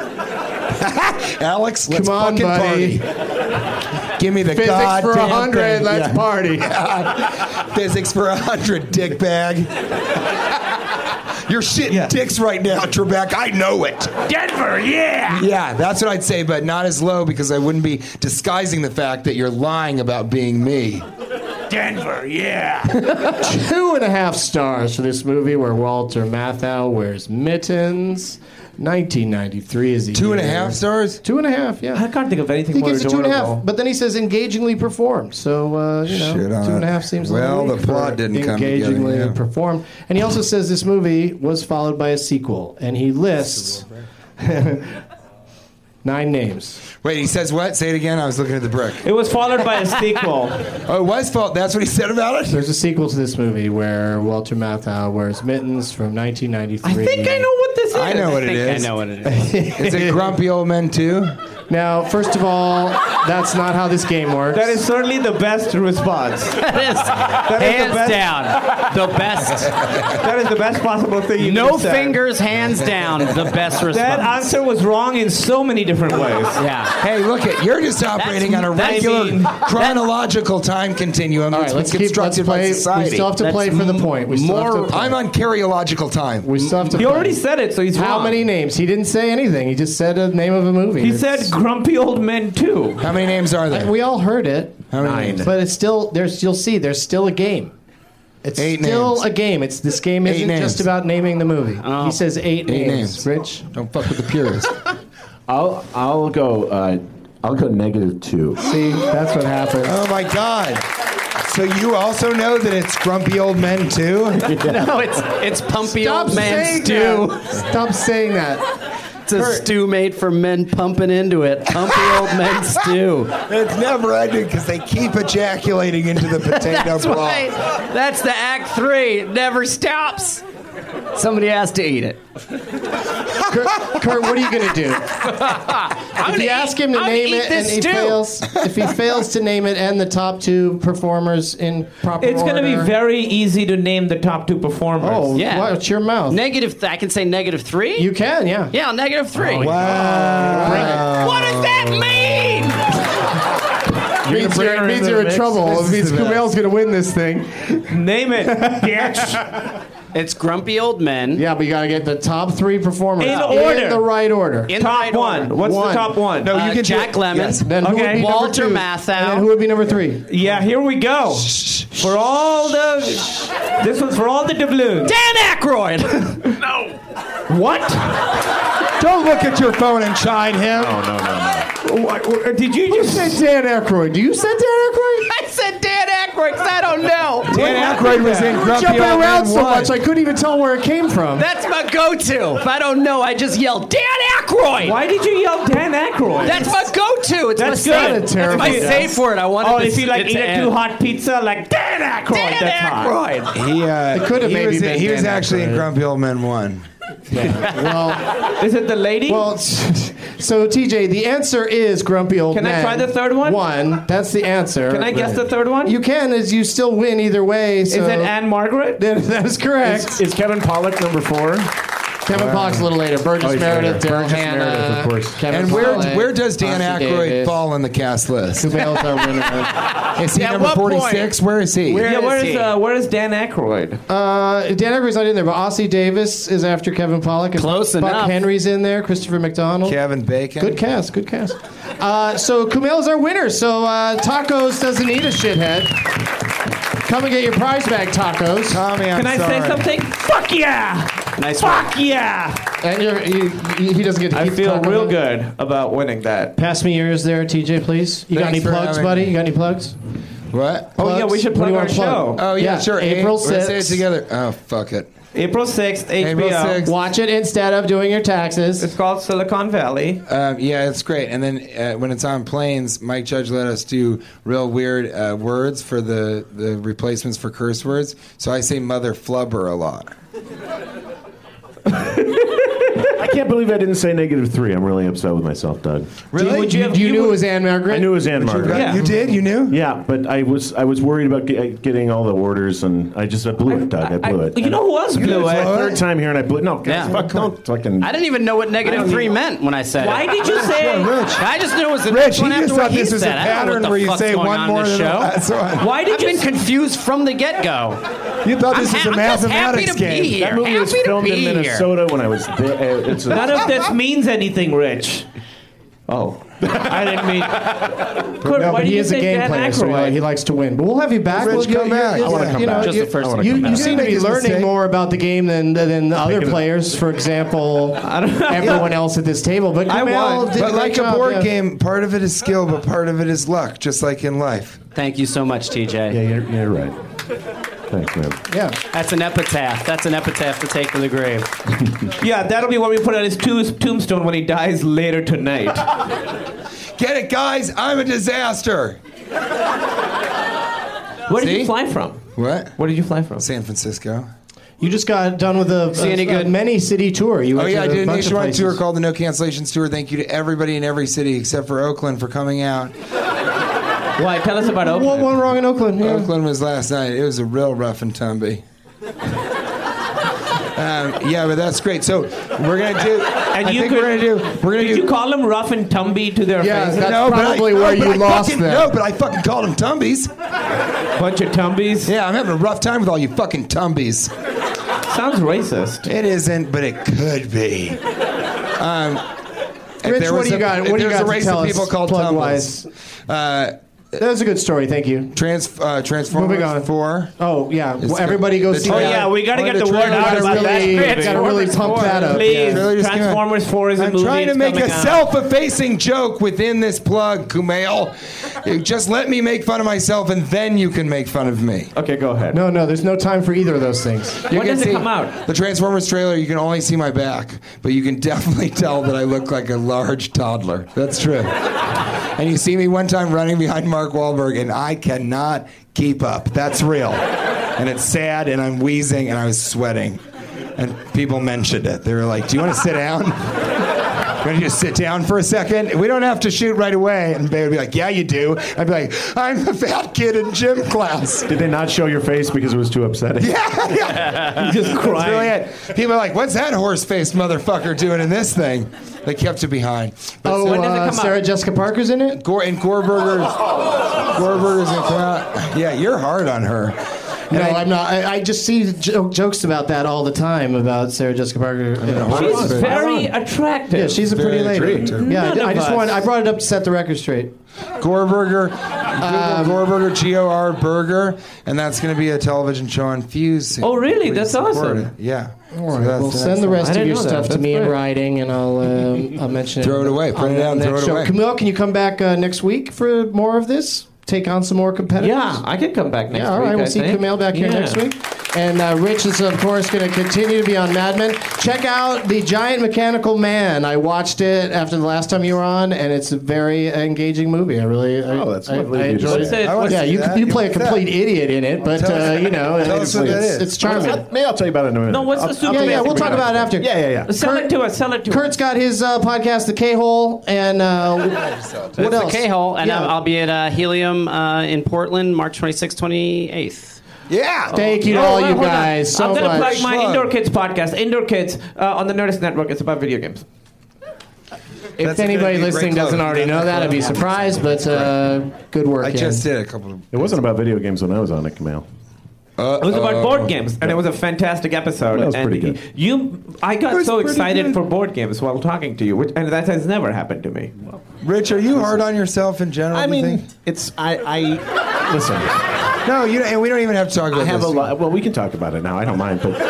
Alex, let's Come on, fucking buddy. party. Give me the Physics goddamn for a hundred. thing. Let's Yeah. party. Physics for a hundred, dickbag. You're shitting Yeah. dicks right now, Trebek. I know it. Denver, yeah. Yeah, that's what I'd say, but not as low because I wouldn't be disguising the fact that you're lying about being me. Denver, yeah. Two and a half stars for this movie where Walter Matthau wears mittens. nineteen ninety-three is the Two and a year. half stars? Two and a half, yeah. I can't think of anything He more gives it two and a adorable. half, but then he says engagingly performed. So uh, you know, Shit on two and a it. half seems a Well, little the weak plot for didn't come together, engagingly yeah. performed. And he also says this movie was followed by a sequel, and he lists Nine names. Wait, he says what? Say it again. I was looking at the brick. It was followed by a sequel. Oh, it was fault. That's what he said about it? There's a sequel to this movie where Walter Matthau wears mittens from nineteen ninety-three. I think I know what this is. I know what it I is. know what it is. Is it Grumpy Old Men too? Now, first of all, that's not how this game works. That is certainly the best response. That is, That is the hands best- down, the best. That is the best possible thing you No could have said. fingers, hands down, the best response. That answer was wrong in so many different ways. Yeah. Hey, look it. You're just operating on a that's regular mean. chronological time continuum. All right, that's let's been keep. Let's constructed by play. We society. still have to That's play for the point. We still have more- to play. I'm on karyological time. We still have to. He play. already said it, so he's How wrong. many names? He didn't say anything. He just said a name of a movie. He It's- said Grumpy Old Men too. How many names are there? We all heard it. How many names? But it's still there's. You'll see. There's still a game. It's Eight still names. a game. It's this game Eight isn't names. just about naming the movie. He says eight, Eight names. names. Rich. Don't fuck with the purists. I'll I'll go. Uh, I'll go negative two. See, that's what happens. Oh my God. So you also know that it's Grumpy Old Men too? No, it's it's pumpy Stop old man saying stew. that. Stop saying that. It's a stew made for men pumping into it. Pumpy old men stew. It's never ending because they keep ejaculating into the potato That's broth. right. That's the act three. It never stops. Somebody has to eat it. Kurt, Kurt, what are you gonna do? If you ask him to I'm gonna name eat it and this he stew. fails, if he fails to name it and the top two performers in proper It's order, going to be very easy to name the top two performers. Oh, Yeah. watch your mouth. Negative. Th- I can say negative three. You can, yeah. Yeah, negative three. Wow. What does that mean? means bring you're, her means into you're the in mix? trouble. This It is means the best. Kumail's gonna win this thing. Name it, bitch. It's grumpy old men. Yeah, but you gotta get the top three performers In order. the right order. In the Top right one. order. What's One. the top one? No, you Uh, can do Jack it. Lemmon. Yes. Then who Okay. would be Walter number two? Matthau. And then who would be number three? Yeah, here we go. For all the... This one's for all the doubloons. Dan Aykroyd. What? Don't look at your phone and chide him. Oh no no no. What- what- Did you You just said Dan Aykroyd. Do you say Dan Aykroyd? I said Dan Aykroyd because I don't know. Dan Aykroyd was in You were Grumpy jumping Old around Men so one. much I couldn't even tell where it came from. That's my go-to. If I don't know, I just yell Dan Aykroyd. Why did you yell Dan Aykroyd? That's my go-to. It's That's my good. safe. That's terrible. That's my safe word. I wanted Oh, to if you like it eat to a end. too hot pizza, like Dan Aykroyd. Dan that's hot. Aykroyd. He, uh, It could have he maybe was, been He was Dan actually in Aykroyd. Grumpy Old Men one. well, Is it the lady? well. So T J, the answer is Grumpy Old Can I Man. try the third one? One. That's the answer. Can I guess the third one? You can, as you still win either way. So Is it Anne Margaret? That, that is correct. Is, is Kevin Pollak number four? Kevin Pollak's a little later. Burgess Oh, he's Meredith, later. Daryl Burgess Hannah, Meredith, of course. Kevin And where Pollak, where does Dan Ossie Aykroyd Davis. fall in the cast list? Kumail's our winner. Is he At number what point? forty-six? Where is he? Where Yeah, where is is he? uh, where is Dan Aykroyd? Uh, Dan Aykroyd's not in there, but Ossie Davis is after Kevin Pollak. And Close Buck enough. Henry's in there. Christopher McDonald. Kevin Bacon. Good cast, good cast. Uh, so Kumail's our winner. So uh, Tacos doesn't need a shithead. Come and get your prize bag, Tacos. Tommy, I'm Can I sorry. say something? Fuck yeah! Nice Fuck yeah! And you're, you, you, he doesn't get to I keep feel talking real about it. good about winning that. Pass me yours there, T J, please. You got Thanks any for plugs, having buddy? me. You got any plugs? What? Oh, yeah, we should What do plug you our wanna plug? show. Oh, yeah, Yeah, sure. April Let's say it sixth. together. Oh, fuck it. April sixth, H B O. April sixth. Watch it instead of doing your taxes. It's called Silicon Valley. Um, yeah, it's great. And then uh, when it's on planes, Mike Judge let us do real weird uh, words for the, the replacements for curse words. So I say mother flubber a lot. I can't believe I didn't say negative three. I'm really upset with myself, Doug. Really? Would you have- you, you knew would- it was Anne Margaret? I knew it was Anne Margaret. Yeah. You did? You knew? Yeah, but I was I was worried about get, getting all the orders, and I just I blew it, Doug. I blew it. You know who else blew It's it? my third time here, and I blew it. No, guys, Yeah. fuck, don't fucking. I didn't even know what negative three meant when I said Why it. did you say? I just knew it was the Rich, next he one after just what thought he this was a said. I don't know what pattern the where you fuck's say going one on more in this than the show. last one. Why did I've you? been confused from the get-go. You thought I'm this was ha- a I'm just happy mathematics to game. be here. That movie was Happy to filmed be in here. Minnesota when I was there. Uh, It's a, None of this means anything, Rich. Oh, I didn't mean. Kurt, No, why but did he you is a say game Dan player, so Aykroyd? he, he likes to win. But we'll have you back. Rich, We'll, come back. I wanna you come know, back. Just you, the first one to you, come you back. seem to Make be his learning mistake. more about the game than than the other Making a- players. For example, everyone else at this table. But I Kumail won. did But a like great a job, board yeah. game, part of it is skill, but part of it is luck, just like in life. Thank you so much, T J. yeah, you're, you're right. Thanks, man. Yeah. That's an epitaph. That's an epitaph to take to the grave. Yeah, that'll be what we put on his to- tombstone when he dies later tonight. Get it, guys? I'm a disaster. Where did See? you fly from? What? Where did you fly from? San Francisco. You just got done with a, See any a, a good- many city tour. You Oh went yeah, I to did a bunch of nationwide tour places. called the No Cancellations Tour. Thank you to everybody in every city except for Oakland for coming out. Why? Tell us about Oakland. What went wrong in Oakland? Yeah. Oakland was last night. It was a real rough and tumby. Um, yeah, but that's great. So we're gonna do. And I you think could, we're gonna do. We're gonna did do. you call them rough and tumby to their Yeah, faces? that's no, but I- probably no, where but you I lost fucking, them. No, but I fucking called them tumbies. Bunch of tumbies. Yeah, I'm having a rough time with all you fucking tumbies. Sounds racist. It isn't, but it could be. Um, if Rich, there what was do you a- got? if What do you there's got a to race tell of us, people called plug-wise? tumbles. Uh, That was a good story. Thank you. Trans, uh, Transformers Moving on. four. Oh yeah, It's well, good. everybody go The see Oh trailer- that. yeah, we gotta One get of the the word trailers out gotta about really- that. gotta really pump four. that up, Please, yeah. Trailer just came out. Transformers four is a I'm movie. trying to It's make a coming out. self-effacing joke within this plug, Kumail. Just let me make fun of myself, and then you can make fun of me. Okay, go ahead. No, no, there's no time for either of those things. You When can does it see- come out? The Transformers trailer, you can only see my back, but you can definitely tell that I look like a large toddler. That's true. And you see me one time running behind Mark Wahlberg, and I cannot keep up. That's real. And it's sad, and I'm wheezing, and I was sweating. And people mentioned it. They were like, do you want to sit down? You want to just sit down for a second? We don't have to shoot right away. And Bay would be like, yeah, you do. I'd be like, I'm the fat kid in gym class. Did they not show your face because it was too upsetting? Yeah, yeah. Just That's crying. really it. People are like, what's that horse-faced motherfucker doing in this thing? They kept it behind. But Oh, when does it uh, come out? Sarah Jessica Parker's in it. Gore and Goreburger's, Goreburger's gonna come out. Yeah, you're hard on her. No, And I- I'm not. I, I just see jo- jokes about that all the time about Sarah Jessica Parker. in a horror She's movie. very attractive. Yeah, she's a pretty Very lady. attractive. Yeah, None I, I of just us. want. I brought it up to set the record straight. Goreburger, Google Goreburger, G O R Burger, and that's going to be a television show on Fuse. soon. Oh, really? Please That's support awesome. it. Yeah. All right, well, send the I rest of didn't your know that. stuff to That's me in great. writing, and I'll um, I'll mention it. Throw it away. Put on it down, the throw next it show. away. Camille, can you come back uh, next week for more of this? Take on some more competitors. Yeah, I could come back next Yeah, all week. right. We'll I see think. Camille back here Yeah. next week. And uh, Rich is, of course, going to continue to be on Mad Men. Check out The Giant Mechanical Man. I watched it after the last time you were on, and it's a very engaging movie. I really, I, Oh, that's I, lovely I of you to enjoyed say. it. I wanna yeah, see you, that. you play a What's complete that? idiot in it, but Tell us- uh, you know, tell it's, us what that it's, is. it's charming. Maybe I'll tell you about it in a minute. No, what's the I'll- super Yeah, yeah, basic we'll talk product? about it after. Yeah, yeah, yeah. Sell Kurt- it to us. Sell it to Kurt's us. got his uh, podcast, The K-Hole, and uh, what That's else? the K-Hole, and Yeah. I'll, I'll be at uh, Helium uh, in Portland, March twenty-sixth, twenty-eighth. Yeah. Thank you to Oh, all wait, you hold on. guys so I'm gonna much. plug my Plug. Indoor Kids podcast. Indoor Kids uh, on the Nerdist Network. It's about video games. If That's a anybody good- listening great doesn't club. already know that, I'd be surprised, but uh, good work. I Ian. just did a couple of. It wasn't about video games when I was on it, Camille. It was about Uh-oh. board games, and it was a fantastic episode. That was and pretty good. You, I got was so pretty excited good. for board games while talking to you, which, and that has never happened to me. Rich, are you hard on yourself in general? I do you mean, think? it's I. I listen. No, you don't, and we don't even have to talk about I have a this. lot. Well, we can talk about it now. I don't mind. But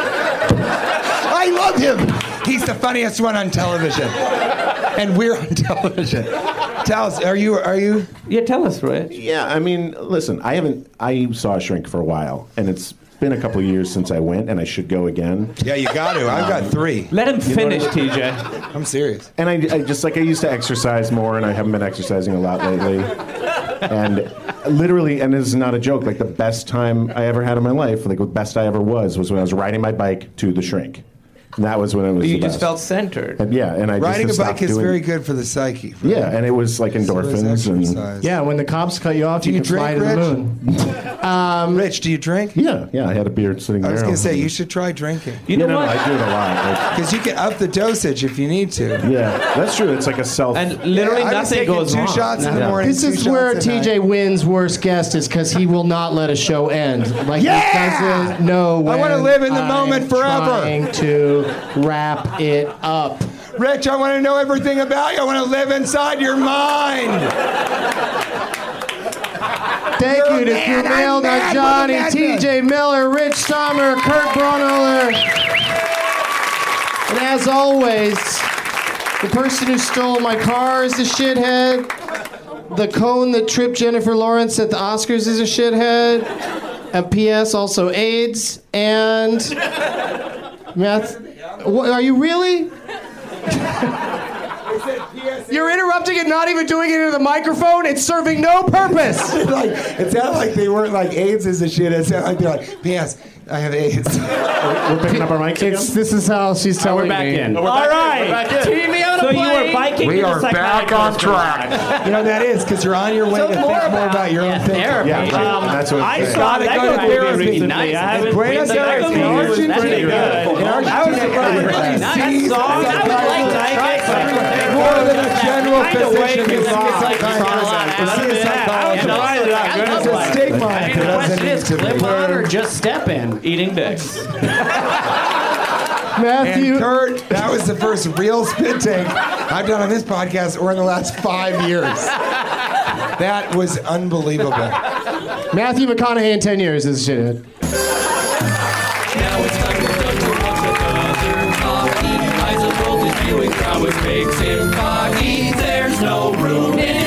I love him. He's the funniest one on television, and we're on television. Tell us, are you? Are you? Yeah, tell us, Rich. yeah, I mean, listen. I haven't. I saw a shrink for a while, and it's been a couple of years since I went, and I should go again. Yeah, you got to. I've got three. Let him finish, T J. I'm serious. And I, I just like I used to exercise more, and I haven't been exercising a lot lately. And literally, and this is not a joke. Like the best time I ever had in my life, like the best I ever was, was when I was riding my bike to the shrink. And that was when it was. You the just best. felt centered. And yeah, and I Riding a just bike is doing, very good for the psyche. right? Yeah, and it was like So is endorphins and. exercise. Yeah, when the cops cut you off, Do you, you can fly to drink, the Rich? moon. Um, Rich, do you drink? Yeah, yeah, I had a beer sitting I there. was gonna say you should try drinking You know You know, what? I do it a lot. Like, because you can up the dosage if you need to. yeah, that's true. It's like a self. And literally Yeah, I was nothing taking goes two wrong. shots in the Yeah. morning. This two is shots where at T J night. wins worst guest is because he will not let a show end. Like Yeah! he doesn't know when I wanna live in the I'm moment forever. Trying to wrap it up. Rich, I want to know everything about you. I want to live inside your mind. Thank You're you to a man, Kumail I'm mad Nanjiani, with a T madman. J Miller, Rich Sommer, Kurt Brunholer. And as always, the person who stole my car is a shithead. The cone that tripped Jennifer Lawrence at the Oscars is a shithead. And P S also AIDS and math. What, are you really? You're interrupting and not even doing it into the microphone. It's serving no purpose. Like, it sounded like they weren't like AIDS is a shit. It sounded like they're like, P S I have AIDS. We're picking up our mics again? It's, this is how she's Oh, telling we're back me. in. Oh, we're All back right. in. We're back in. Team me on a So you plane. were biking We to are the back on track. You know that is because you're on your way So to think more more about- about your yeah, own thinking. therapy. Yeah, right. Um, that's what I it's saying. saw Gotta that go to movie therapy. recently. Nice. I haven't Buenos seen that Aires, movie. man. It was That's pretty pretty good. good. In Argentina, I was surprised. really Really nice. nice. That song, I I would would like like to to try try More than a general Kind of way physician too who's long. a psychiatrist. I was surprised at how good it It's a was. stigma. And It the doesn't question need is, to be. clip on or just step in? Eating dicks. Matthew. And Kurt, that was the first real spit take I've done on this podcast or in the last five years. That was unbelievable. Matthew McConaughey in ten years is a shithead. Now it's time for Doug to watch another talkie. Eyes of gold, his viewing prowess makes him cocky. There's no room in